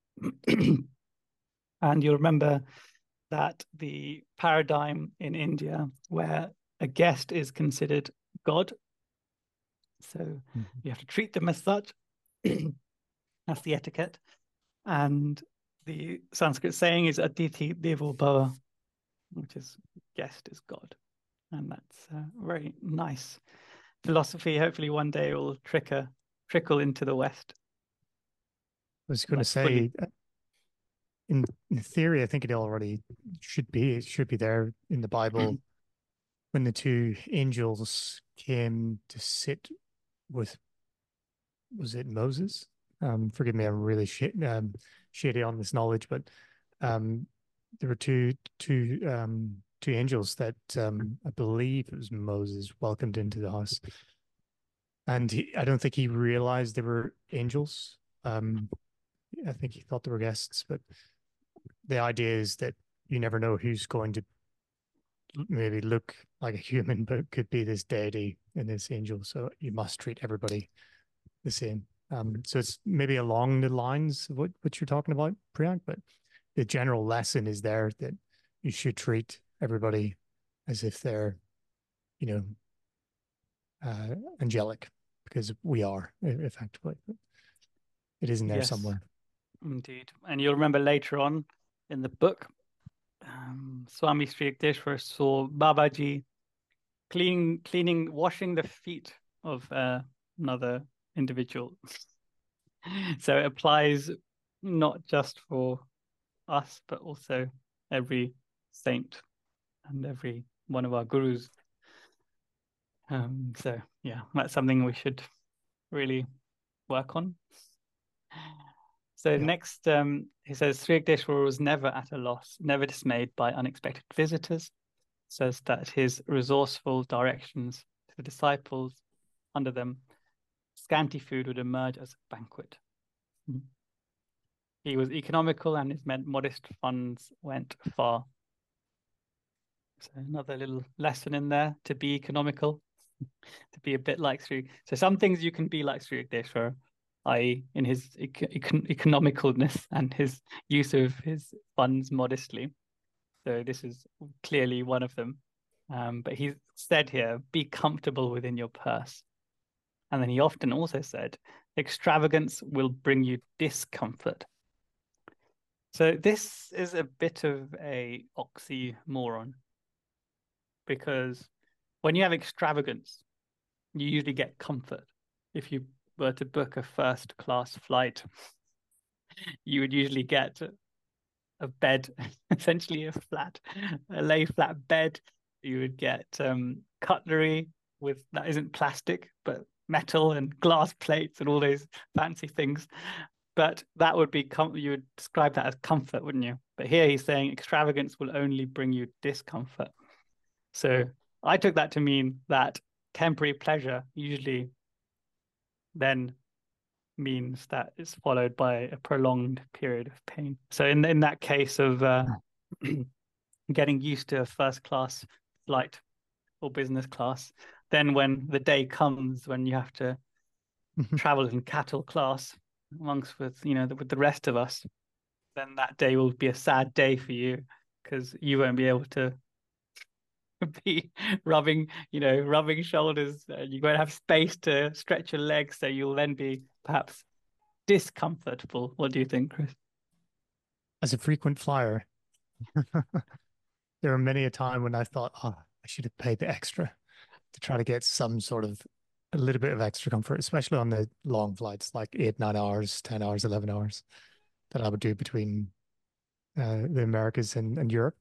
And you'll remember that the paradigm in India where a guest is considered God. So you have to treat them as such. That's the etiquette. And the Sanskrit saying is Atithi Devo Bhava, which is guest is God. And that's a very nice philosophy. Hopefully one day it will trickle into the West. I was going to say, in theory, I think it already should be. It should be there in the Bible. When the two angels came to sit with, was it Moses? Forgive me, I'm really shady on this knowledge, but there were two angels that I believe it was Moses welcomed into the house, and I don't think he realized they were angels. I think he thought they were guests, but the idea is that you never know who's going to maybe look like a human, but could be this deity and this angel. So you must treat everybody the same. So it's maybe along the lines of what you're talking about, Priyank, but the general lesson is there that you should treat everybody as if they're, angelic, because we are effectively. It isn't there somewhere. Indeed. And you'll remember later on in the book, Swami Sri Yukteswar saw Babaji washing the feet of another individual. So it applies not just for us, but also every saint and every one of our gurus. So yeah, that's something we should really work on. So next, he says, Sri Yukteswar was never at a loss, never dismayed by unexpected visitors. Says that his resourceful directions to the disciples under them, scanty food would emerge as a banquet. He was economical and his modest funds went far. So another little lesson in there, to be economical, to be a bit like Sri. So some things you can be like Sri Yukteswar, i.e. in his economicalness and his use of his funds modestly. So this is clearly one of them. But he said here, be comfortable within your purse. And then he often also said, extravagance will bring you discomfort. So this is a bit of a oxymoron, because when you have extravagance, you usually get comfort. If you were to book a first-class flight, you would usually get a bed, essentially a lay flat bed. You would get cutlery that isn't plastic, but metal and glass plates and all those fancy things. But that would be, you would describe that as comfort, wouldn't you? But here he's saying extravagance will only bring you discomfort. So I took that to mean that temporary pleasure usually then means that it's followed by a prolonged period of pain. So in that case of getting used to a first class flight or business class, then when the day comes when you have to travel in cattle class, amongst with with the rest of us, then that day will be a sad day for you because you won't be able to be rubbing shoulders. You won't have space to stretch your legs, so you'll then be perhaps discomfortable. What do you think, Chris? As a frequent flyer, there are many a time when I thought, oh, I should have paid the extra to try to get some sort of a little bit of extra comfort, especially on the long flights, like 8, 9 hours, 10 hours, 11 hours that I would do between the Americas and Europe.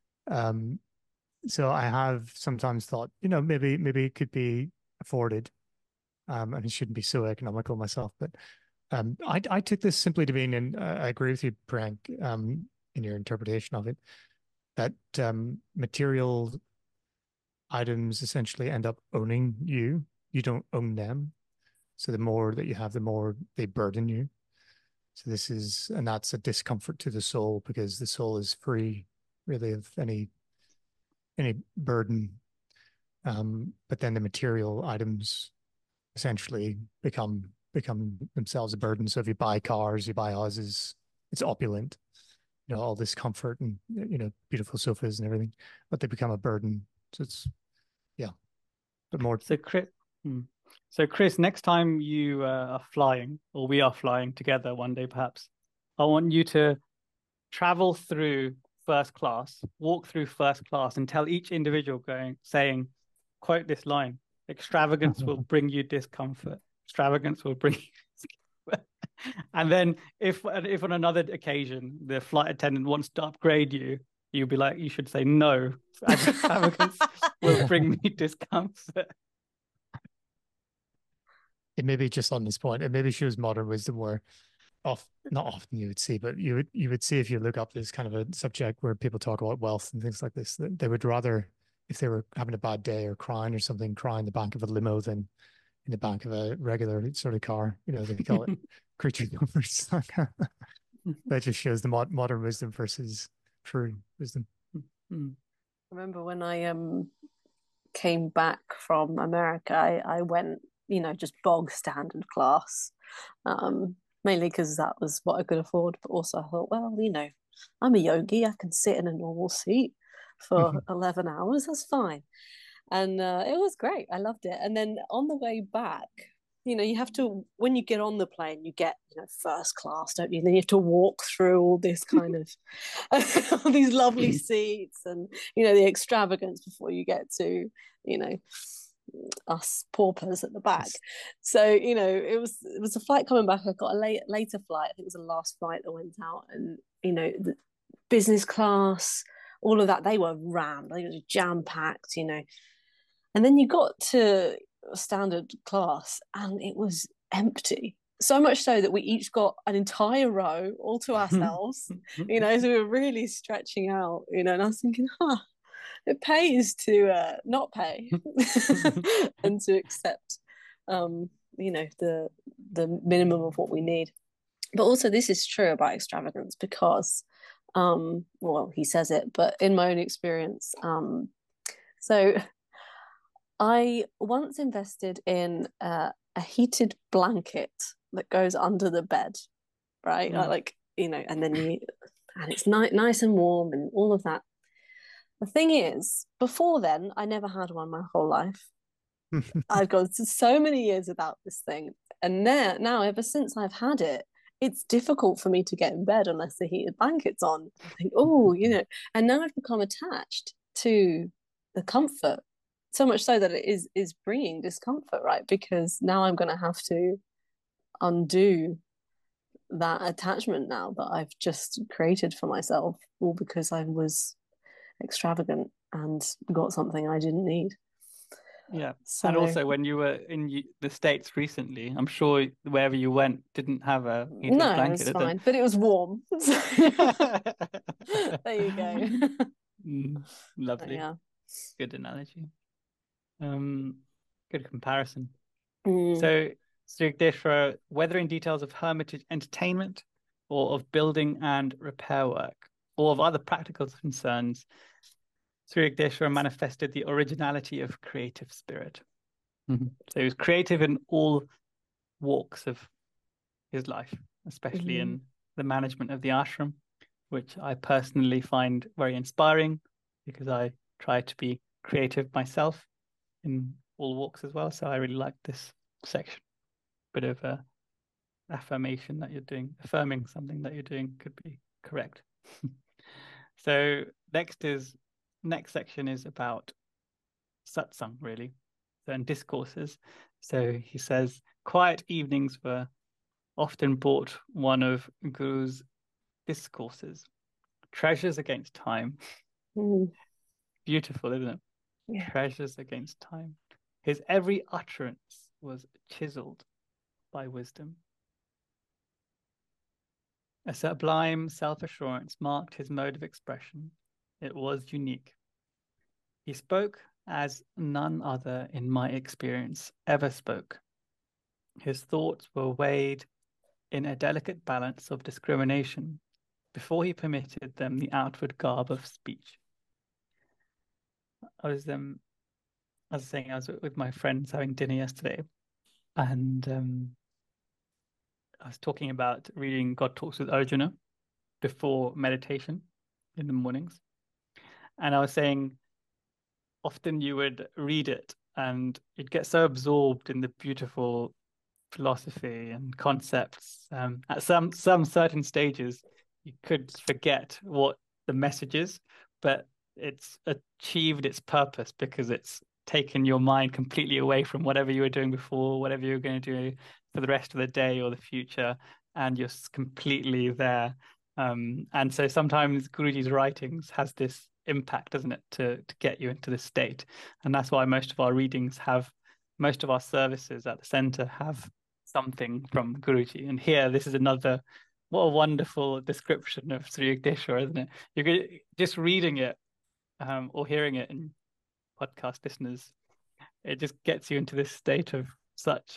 So I have sometimes thought, maybe it could be afforded, and it shouldn't be so economical myself. But I took this simply to mean, and I agree with you, Prank, in your interpretation of it, that material items essentially end up owning you. You don't own them. So the more that you have, the more they burden you. So that's a discomfort to the soul, because the soul is free really of any burden. But then the material items essentially become themselves a burden. So if you buy cars, you buy houses, it's opulent, all this comfort and beautiful sofas and everything, but they become a burden. So it's but more. So Chris, next time you are flying, or we are flying together one day, perhaps, I want you to travel through first class, walk through first class, and tell each individual saying, quote this line: "Extravagance will bring you discomfort. Extravagance will bring you." And then, if on another occasion the flight attendant wants to upgrade you, you'll be like, you should say, "No, extravagance will bring me discomfort." It may be just on this point. It maybe shows modern wisdom where not often you would see, but you would see if you look up this kind of a subject where people talk about wealth and things like this, that they would rather, if they were having a bad day or crying or something, cry in the back of a limo than in the back of a regular sort of car. They call it creature comforts. That just shows the modern wisdom versus true wisdom. I remember when I came back from America, I went, just bog standard class, mainly because that was what I could afford. But also I thought, well, I'm a yogi. I can sit in a normal seat for 11 hours. That's fine. And it was great. I loved it. And then on the way back, you have to, when you get on the plane, you get, first class, don't you? And then you have to walk through all this kind of, all these lovely seats and, the extravagance before you get to, us paupers at the back. So, it was a flight coming back. I got a later flight. I think it was the last flight that went out. And, the business class, all of that, they were rammed. They were jam-packed, And then you got to standard class and it was empty. So much so that we each got an entire row all to ourselves, so we were really stretching out, and I was thinking, it pays to not pay and to accept, the minimum of what we need. But also this is true about extravagance because, well, he says it, but in my own experience, so I once invested in a heated blanket that goes under the bed, right? And then and it's nice and warm and all of that. The thing is, before then, I never had one my whole life. I've gone so many years without this thing. And now, ever since I've had it, it's difficult for me to get in bed unless the heated blanket's on. I think, and now I've become attached to the comfort, so much so that it is bringing discomfort, right? Because now I'm going to have to undo that attachment now that I've just created for myself, all because I was extravagant and got something I didn't need. Yeah. So, and also when you were in the States recently, I'm sure wherever you went didn't have a heated blanket. No, it was fine, but it was warm. There you go. Lovely. Yeah. Good analogy. Good comparison. So, Sri Yukteswar, whether in details of hermitage entertainment or of building and repair work or of other practical concerns, Sri Yukteswar manifested the originality of creative spirit. So he was creative in all walks of his life, especially in the management of the ashram, which I personally find very inspiring because I try to be creative myself in all walks as well. So I really like this section. Bit of a affirmation that you're doing, affirming something that you're doing could be correct. So next section is about satsang, really, so in discourses. So he says, quiet evenings were often brought one of Guru's discourses, treasures against time. Beautiful, isn't it? Yeah. Treasures against time. His every utterance was chiseled by wisdom. A sublime self-assurance marked his mode of expression. It was unique. He spoke as none other in my experience ever spoke. His thoughts were weighed in a delicate balance of discrimination before he permitted them the outward garb of speech. I was saying, I was with my friends having dinner yesterday, and I was talking about reading God Talks with Arjuna before meditation in the mornings. And I was saying, often you would read it and you'd get so absorbed in the beautiful philosophy and concepts. At some certain stages, you could forget what the message is, but it's achieved its purpose because it's taken your mind completely away from whatever you were doing before, whatever you were going to do for the rest of the day or the future, and you're completely there. And so sometimes Guruji's writings has this impact, doesn't it, to get you into this state. And that's why most of our readings most of our services at the center have something from Guruji. And here, this is another, what a wonderful description of Sri Yukteswar, isn't it? You're just reading it or hearing it in podcast listeners, it just gets you into this state of such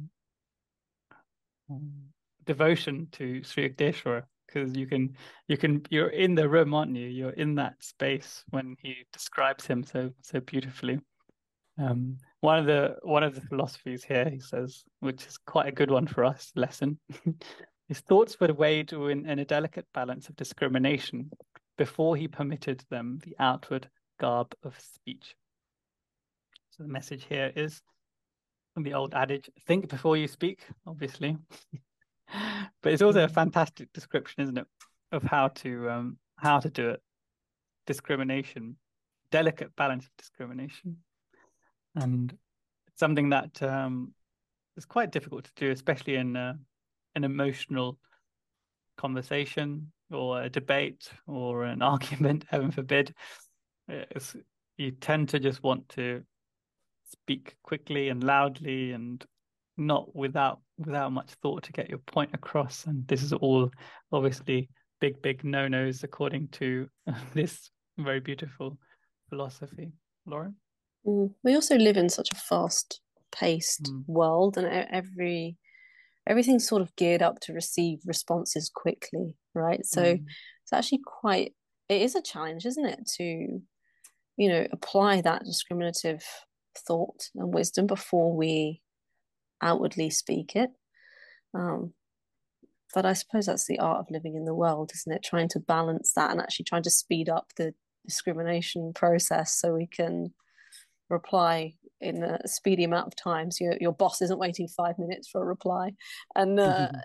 devotion to Sri Yukteswar, because you're in the room, aren't you? You're in that space when he describes him so beautifully. One of the philosophies here, he says, which is quite a good one for us, lesson. His thoughts were weighed in a delicate balance of discrimination before he permitted them the outward garb of speech. So the message here is the old adage, think before you speak, obviously. But it's also a fantastic description, isn't it, of how to do it. Discrimination, delicate balance of discrimination. And it's something that is quite difficult to do, especially in an emotional conversation or a debate or an argument, heaven forbid. You tend to just want to speak quickly and loudly and not without much thought to get your point across. And this is all obviously big no-nos according to this very beautiful philosophy. Lauren? We also live in such a fast-paced world, and everything's sort of geared up to receive responses quickly, right? So it's actually it is a challenge, isn't it, to apply that discriminative thought and wisdom before we outwardly speak it. But I suppose that's the art of living in the world, isn't it? Trying to balance that and actually trying to speed up the discrimination process so we can reply in a speedy amount of time. So your boss isn't waiting 5 minutes for a reply, and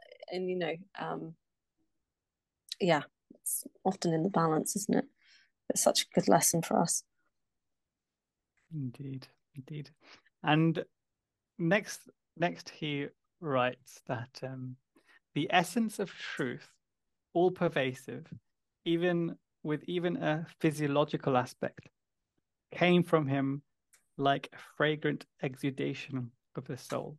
yeah, it's often in the balance, isn't it? It's such a good lesson for us. Indeed. And next he writes that the essence of truth, all pervasive, even a physiological aspect, came from him like a fragrant exudation of the soul.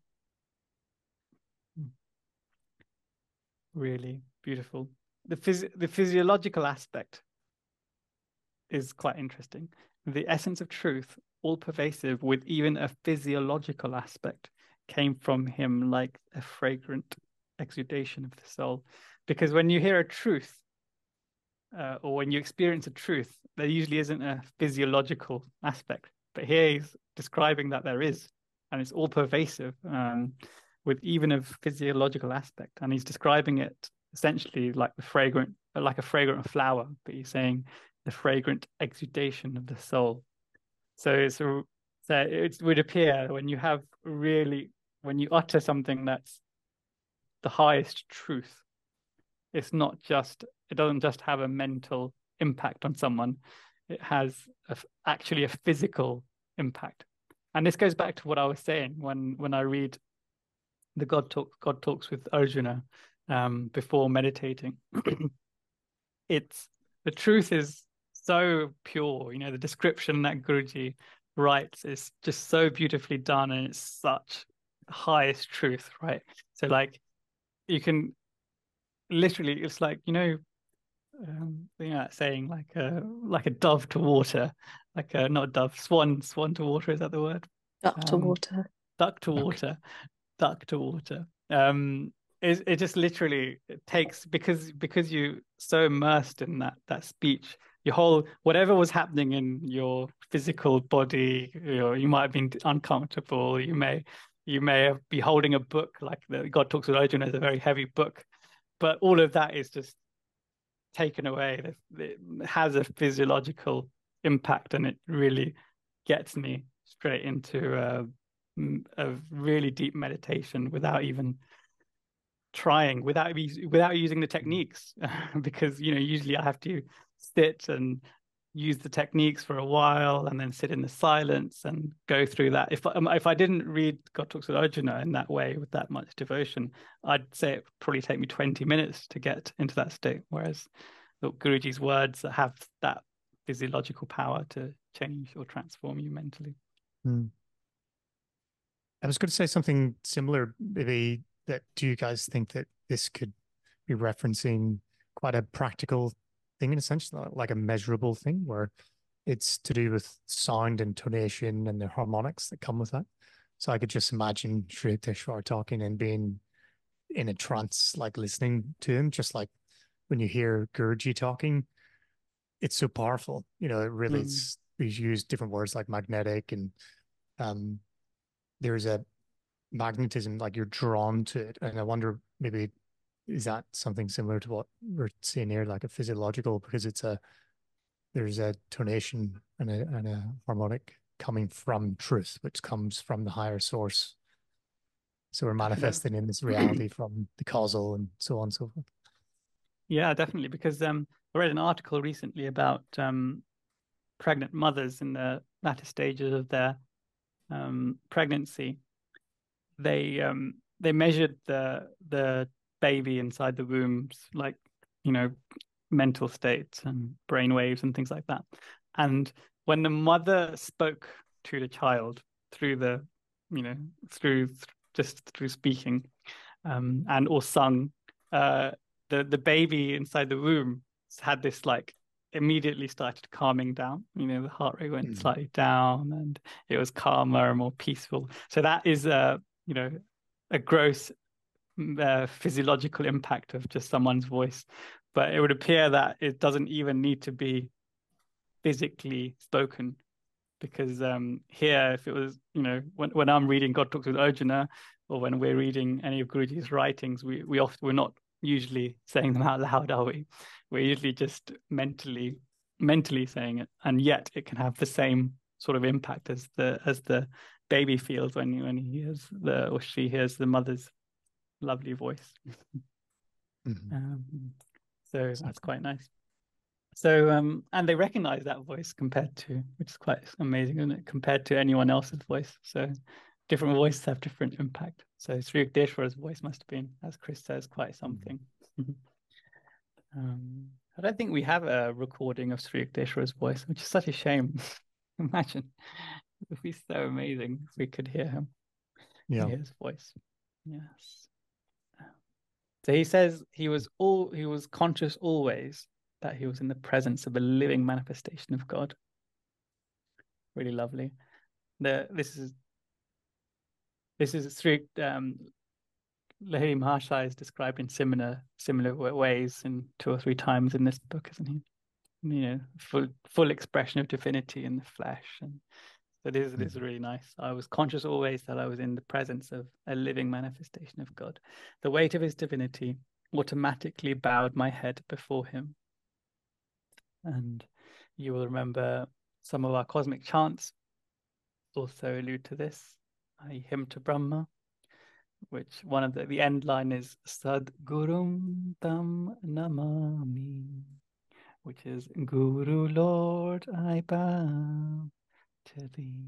Really beautiful. The physiological aspect is quite interesting. The essence of truth, all pervasive, with even a physiological aspect, came from him like a fragrant exudation of the soul. Because when you hear a truth, or when you experience a truth, there usually isn't a physiological aspect. But here he's describing that there is, and it's all pervasive. with even a physiological aspect, and he's describing it essentially like a fragrant flower, but he's saying the fragrant exudation of the soul. So so it would appear when you utter something that's the highest truth, it doesn't just have a mental impact on someone, it has actually a physical impact. And this goes back to what I was saying when I read the God Talks with Arjuna before meditating. The truth is so pure. The description that Guruji writes is just so beautifully done, and it's such highest truth, right? So like you can literally, it's like that saying like a dove to water, not a dove, swan to water, is that the word? Duck to water. Duck to water. Duck to water. It just literally takes, because you're so immersed in that speech, your whole, whatever was happening in your physical body, you might have been uncomfortable, you may be holding a book like the God Talks with Arjuna is a very heavy book, but all of that is just taken away. It has a physiological impact, and it really gets me straight into a really deep meditation without even trying, without using the techniques, because usually I have to sit and use the techniques for a while and then sit in the silence and go through that. If I didn't read God Talks with Arjuna in that way with that much devotion, I'd say it would probably take me 20 minutes to get into that state, whereas Guruji's words that have that physiological power to change or transform you mentally. I was going to say something similar, maybe, that do you guys think that this could be referencing quite a practical thing in a sense, like a measurable thing, where it's to do with sound, intonation, and the harmonics that come with that? So I could just imagine Sri Yukteswar talking and being in a trance, like listening to him, just like when you hear Guruji talking, it's so powerful. It really we use different words like magnetic, and there's a magnetism, like you're drawn to it. And I wonder, maybe is that something similar to what we're seeing here, like a physiological, because there's a tonation and a harmonic coming from truth, which comes from the higher source. So we're manifesting in this reality from the causal and so on and so forth. Yeah, definitely. Because I read an article recently about pregnant mothers in the latter stages of their pregnancy. They measured the baby inside the wombs, like mental states and brain waves and things like that. And when the mother spoke to the child through through speaking, and or sung, the baby inside the womb had this immediately started calming down. The heart rate went slightly down, and it was calmer and more peaceful. So that is a gross physiological impact of just someone's voice. But it would appear that it doesn't even need to be physically spoken, because here, if it was, when I'm reading God Talks with Arjuna, or when we're reading any of Guruji's writings, we're not usually saying them out loud, are we? We're usually just mentally saying it, and yet it can have the same sort of impact as the baby feels when he hears or she hears the mother's lovely voice. So that's quite nice. So and they recognize that voice which is quite amazing, isn't it? Compared to anyone else's voice. So different voices have different impact. So Sri Yukteswar's voice must have been, as Chris says, quite something. I don't think we have a recording of Sri Yukteswar's voice, which is such a shame. Imagine, it would be so amazing if we could hear him. Yeah. Hear his voice. Yes. So he says he was conscious always that he was in the presence of a living manifestation of God. Really lovely. This is Sri Lahiri Mahashaya is described in similar ways in 2 or 3 times in this book, isn't he? Full expression of divinity in the flesh, and So this is really nice. I was conscious always that I was in the presence of a living manifestation of God. The weight of his divinity automatically bowed my head before him. And you will remember some of our cosmic chants also allude to this. A hymn to Brahma, which one of the end line is Sadgurum Tam Namami, which is Guru Lord, I bow to thee.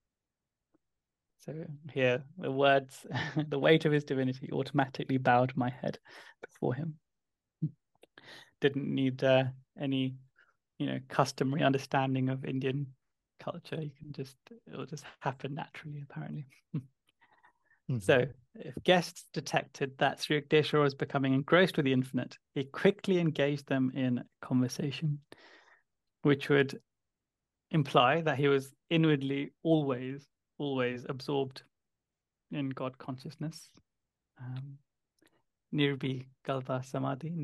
So here the words, the weight of his divinity automatically bowed my head before him. Didn't need any, customary understanding of Indian culture. It'll just happen naturally, apparently. So if guests detected that Sri Yukteswar was becoming engrossed with the infinite, he quickly engaged them in conversation, which would imply that he was inwardly always absorbed in God consciousness. Nirvikalpa Samadhi.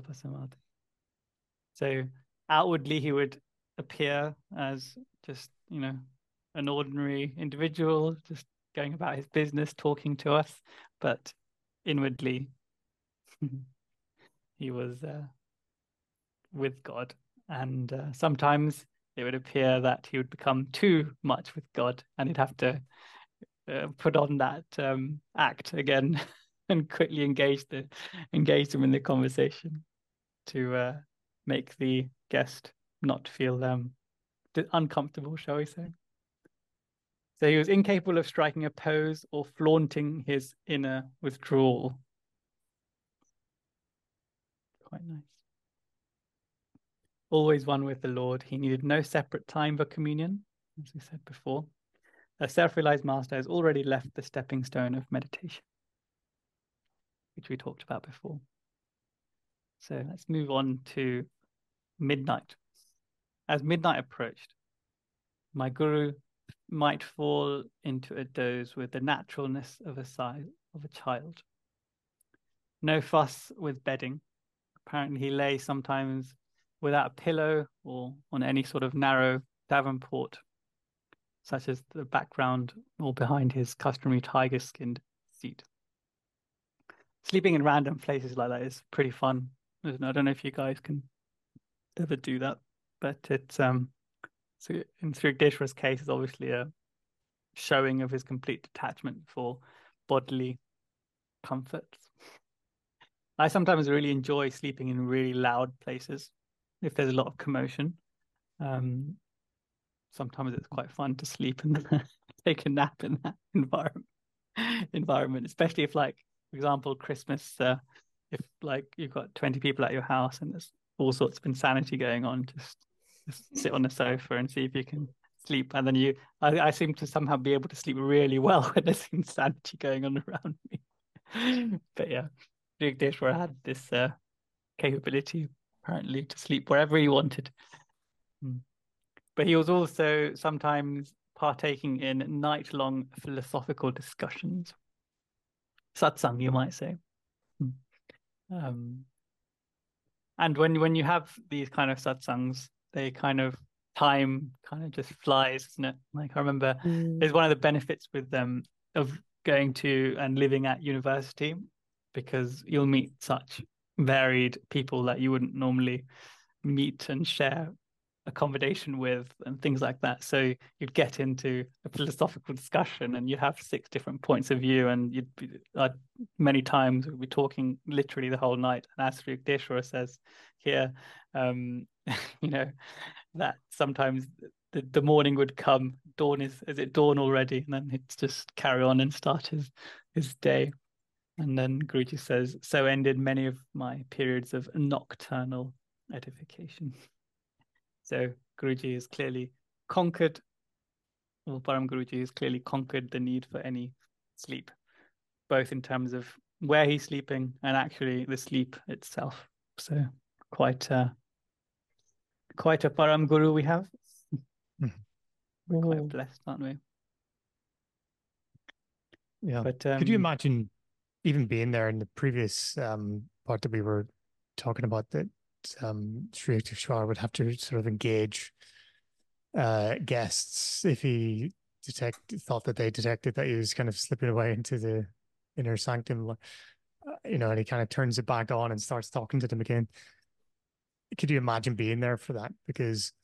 So outwardly he would appear as just, an ordinary individual, just going about his business, talking to us, but inwardly he was with God. And sometimes it would appear that he would become too much with God, and he'd have to put on that act again and quickly engage them in the conversation to make the guest not feel uncomfortable, shall we say. So he was incapable of striking a pose or flaunting his inner withdrawal. Quite nice. Always one with the Lord. He needed no separate time for communion, as we said before. A self-realized master has already left the stepping stone of meditation, which we talked about before. So let's move on to midnight. As midnight approached, my guru might fall into a doze with the naturalness of a child. No fuss with bedding. Apparently he lay sometimes without a pillow or on any sort of narrow davenport, such as the background or behind his customary tiger-skinned seat. Sleeping in random places like that is pretty fun, isn't it? I don't know if you guys can ever do that, but it's so in Sri Yukteswar's case, it's obviously a showing of his complete detachment for bodily comforts. I sometimes really enjoy sleeping in really loud places if there's a lot of commotion. Sometimes it's quite fun to sleep and take a nap in that environment, especially if, like, for example, Christmas, if like you've got 20 people at your house and there's all sorts of insanity going on, just sit on the sofa and see if you can sleep. And then I seem to somehow be able to sleep really well when there's insanity going on around me. But yeah, Yukteswar had this capability apparently to sleep wherever he wanted. But he was also sometimes partaking in night-long philosophical discussions. Satsang, you might say. And when you have these kind of satsangs, time kind of just flies, isn't it? Like I remember there's one of the benefits with them of going to and living at university, because you'll meet such varied people that you wouldn't normally meet and share accommodation with and things like that. So you'd get into a philosophical discussion and you have 6 different points of view, and you'd be many times we'd be talking literally the whole night. And as Sri Yukteswar says here, that sometimes the morning would come, is it dawn already? And then it's just carry on and start his day. And then Guruji says, so ended many of my periods of nocturnal edification. So Guruji has clearly conquered, or Param Guruji has clearly conquered the need for any sleep, both in terms of where he's sleeping and actually the sleep itself. So quite a Param Guru we have. We're quite blessed, aren't we? Yeah. But could you imagine even being there in the previous part that we were talking about, that Sri Yukteswar would have to sort of engage guests if he thought that they detected that he was kind of slipping away into the inner sanctum, and he kind of turns it back on and starts talking to them again. Could you imagine being there for that? Because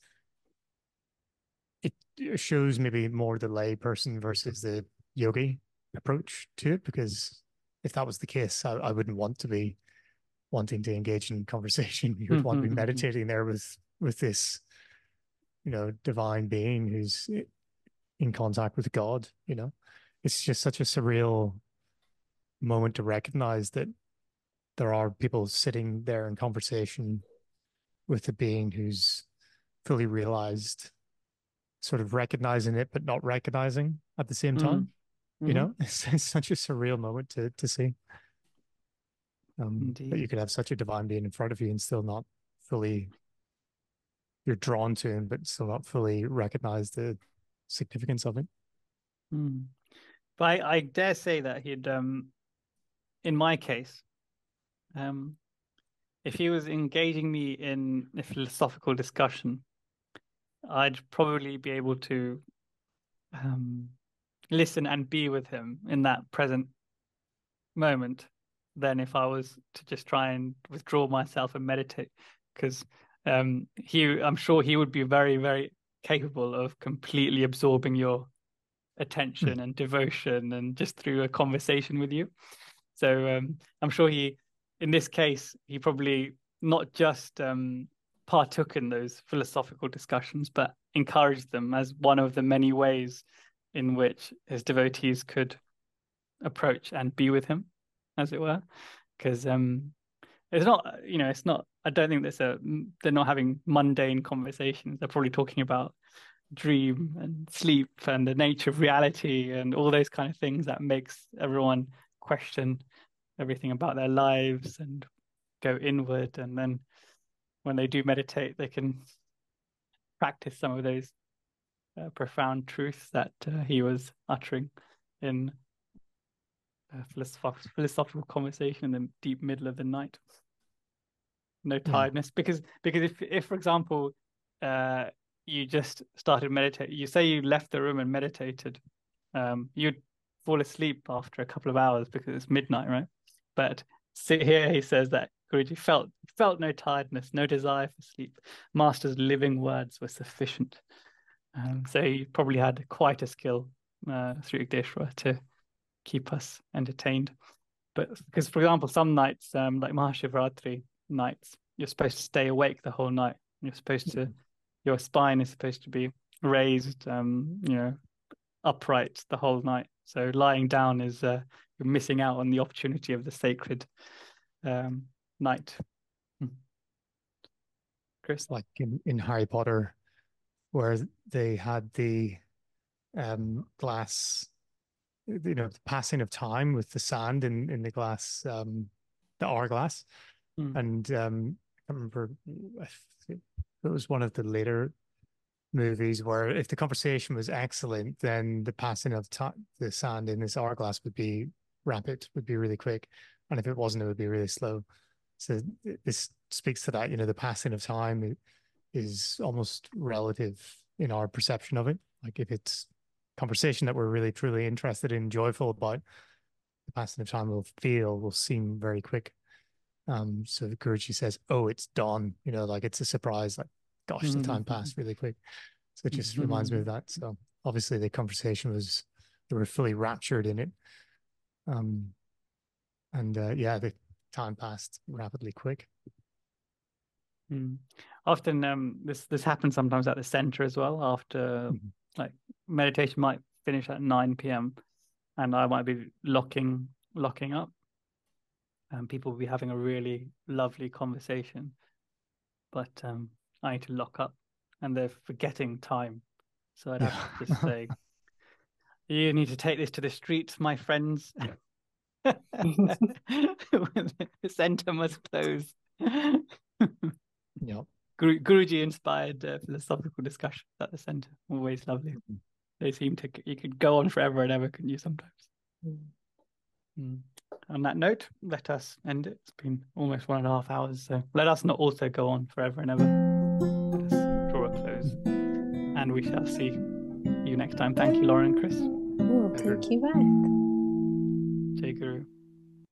it shows maybe more the lay person versus the yogi approach to it. Because if that was the case, I wouldn't want to be wanting to engage in conversation. You would want to be meditating there with this, divine being who's in contact with God. It's just such a surreal moment to recognize that there are people sitting there in conversation with a being who's fully realized, sort of recognizing it but not recognizing at the same time. It's such a surreal moment to see. That you could have such a divine being in front of you and still not fully, you're drawn to him, but still not fully recognize the significance of it. But I dare say that he'd, in my case, if he was engaging me in a philosophical discussion, I'd probably be able to listen and be with him in that present moment than if I was to just try and withdraw myself and meditate. Because I'm sure he would be very, very capable of completely absorbing your attention and devotion and just through a conversation with you. So I'm sure in this case, he probably not just partook in those philosophical discussions, but encouraged them as one of the many ways in which his devotees could approach and be with him, as it were. Because it's not, I don't think they're not having mundane conversations. They're probably talking about dream and sleep and the nature of reality and all those kind of things that makes everyone question everything about their lives and go inward. And then when they do meditate, they can practice some of those profound truths that he was uttering in a philosophical conversation in the deep middle of the night. No tiredness, because if for example you just started meditating, you say you left the room and meditated, you'd fall asleep after a couple of hours because it's midnight, right? But here he says that Guruji felt no tiredness, no desire for sleep. Master's living words were sufficient. So he probably had quite a skill through Yugdeshwara to keep us entertained. But because, for example, some nights, like Mahashivratri nights, you're supposed to stay awake the whole night. You're supposed to, your spine is supposed to be raised, upright the whole night. So lying down is you're missing out on the opportunity of the sacred night. Chris, like in Harry Potter, where they had the glass, the passing of time with the sand in the glass, the hourglass. And I can't remember, it was one of the later movies where if the conversation was excellent, then the passing of the sand in this hourglass would be rapid, would be really quick. And if it wasn't, it would be really slow. So this speaks to that, the passing of time is almost relative in our perception of it. Like if it's conversation that we're really truly interested in, joyful about, the passing of time will seem very quick. So Guruji says, "Oh, it's dawn," like it's a surprise, like, gosh, the time passed really quick. So it just reminds me of that. So obviously the conversation they were fully raptured in it. The time passed rapidly quick. Often this happens sometimes at the center as well. After like meditation might finish at 9 p.m. and I might be locking up, and people will be having a really lovely conversation, but I need to lock up and they're forgetting time. So I'd have to just say, "You need to take this to the streets, my friends." The center must close. Yeah. Guruji inspired philosophical discussion at the center. Always lovely. They seem to, you could go on forever and ever, couldn't you, sometimes? On that note, let us end it. It's been almost 1.5 hours, so let us not also go on forever and ever. Let us draw a close, and we shall see you next time. Thank you, Lauren and Chris. Oh, thank you both. Jai Guru.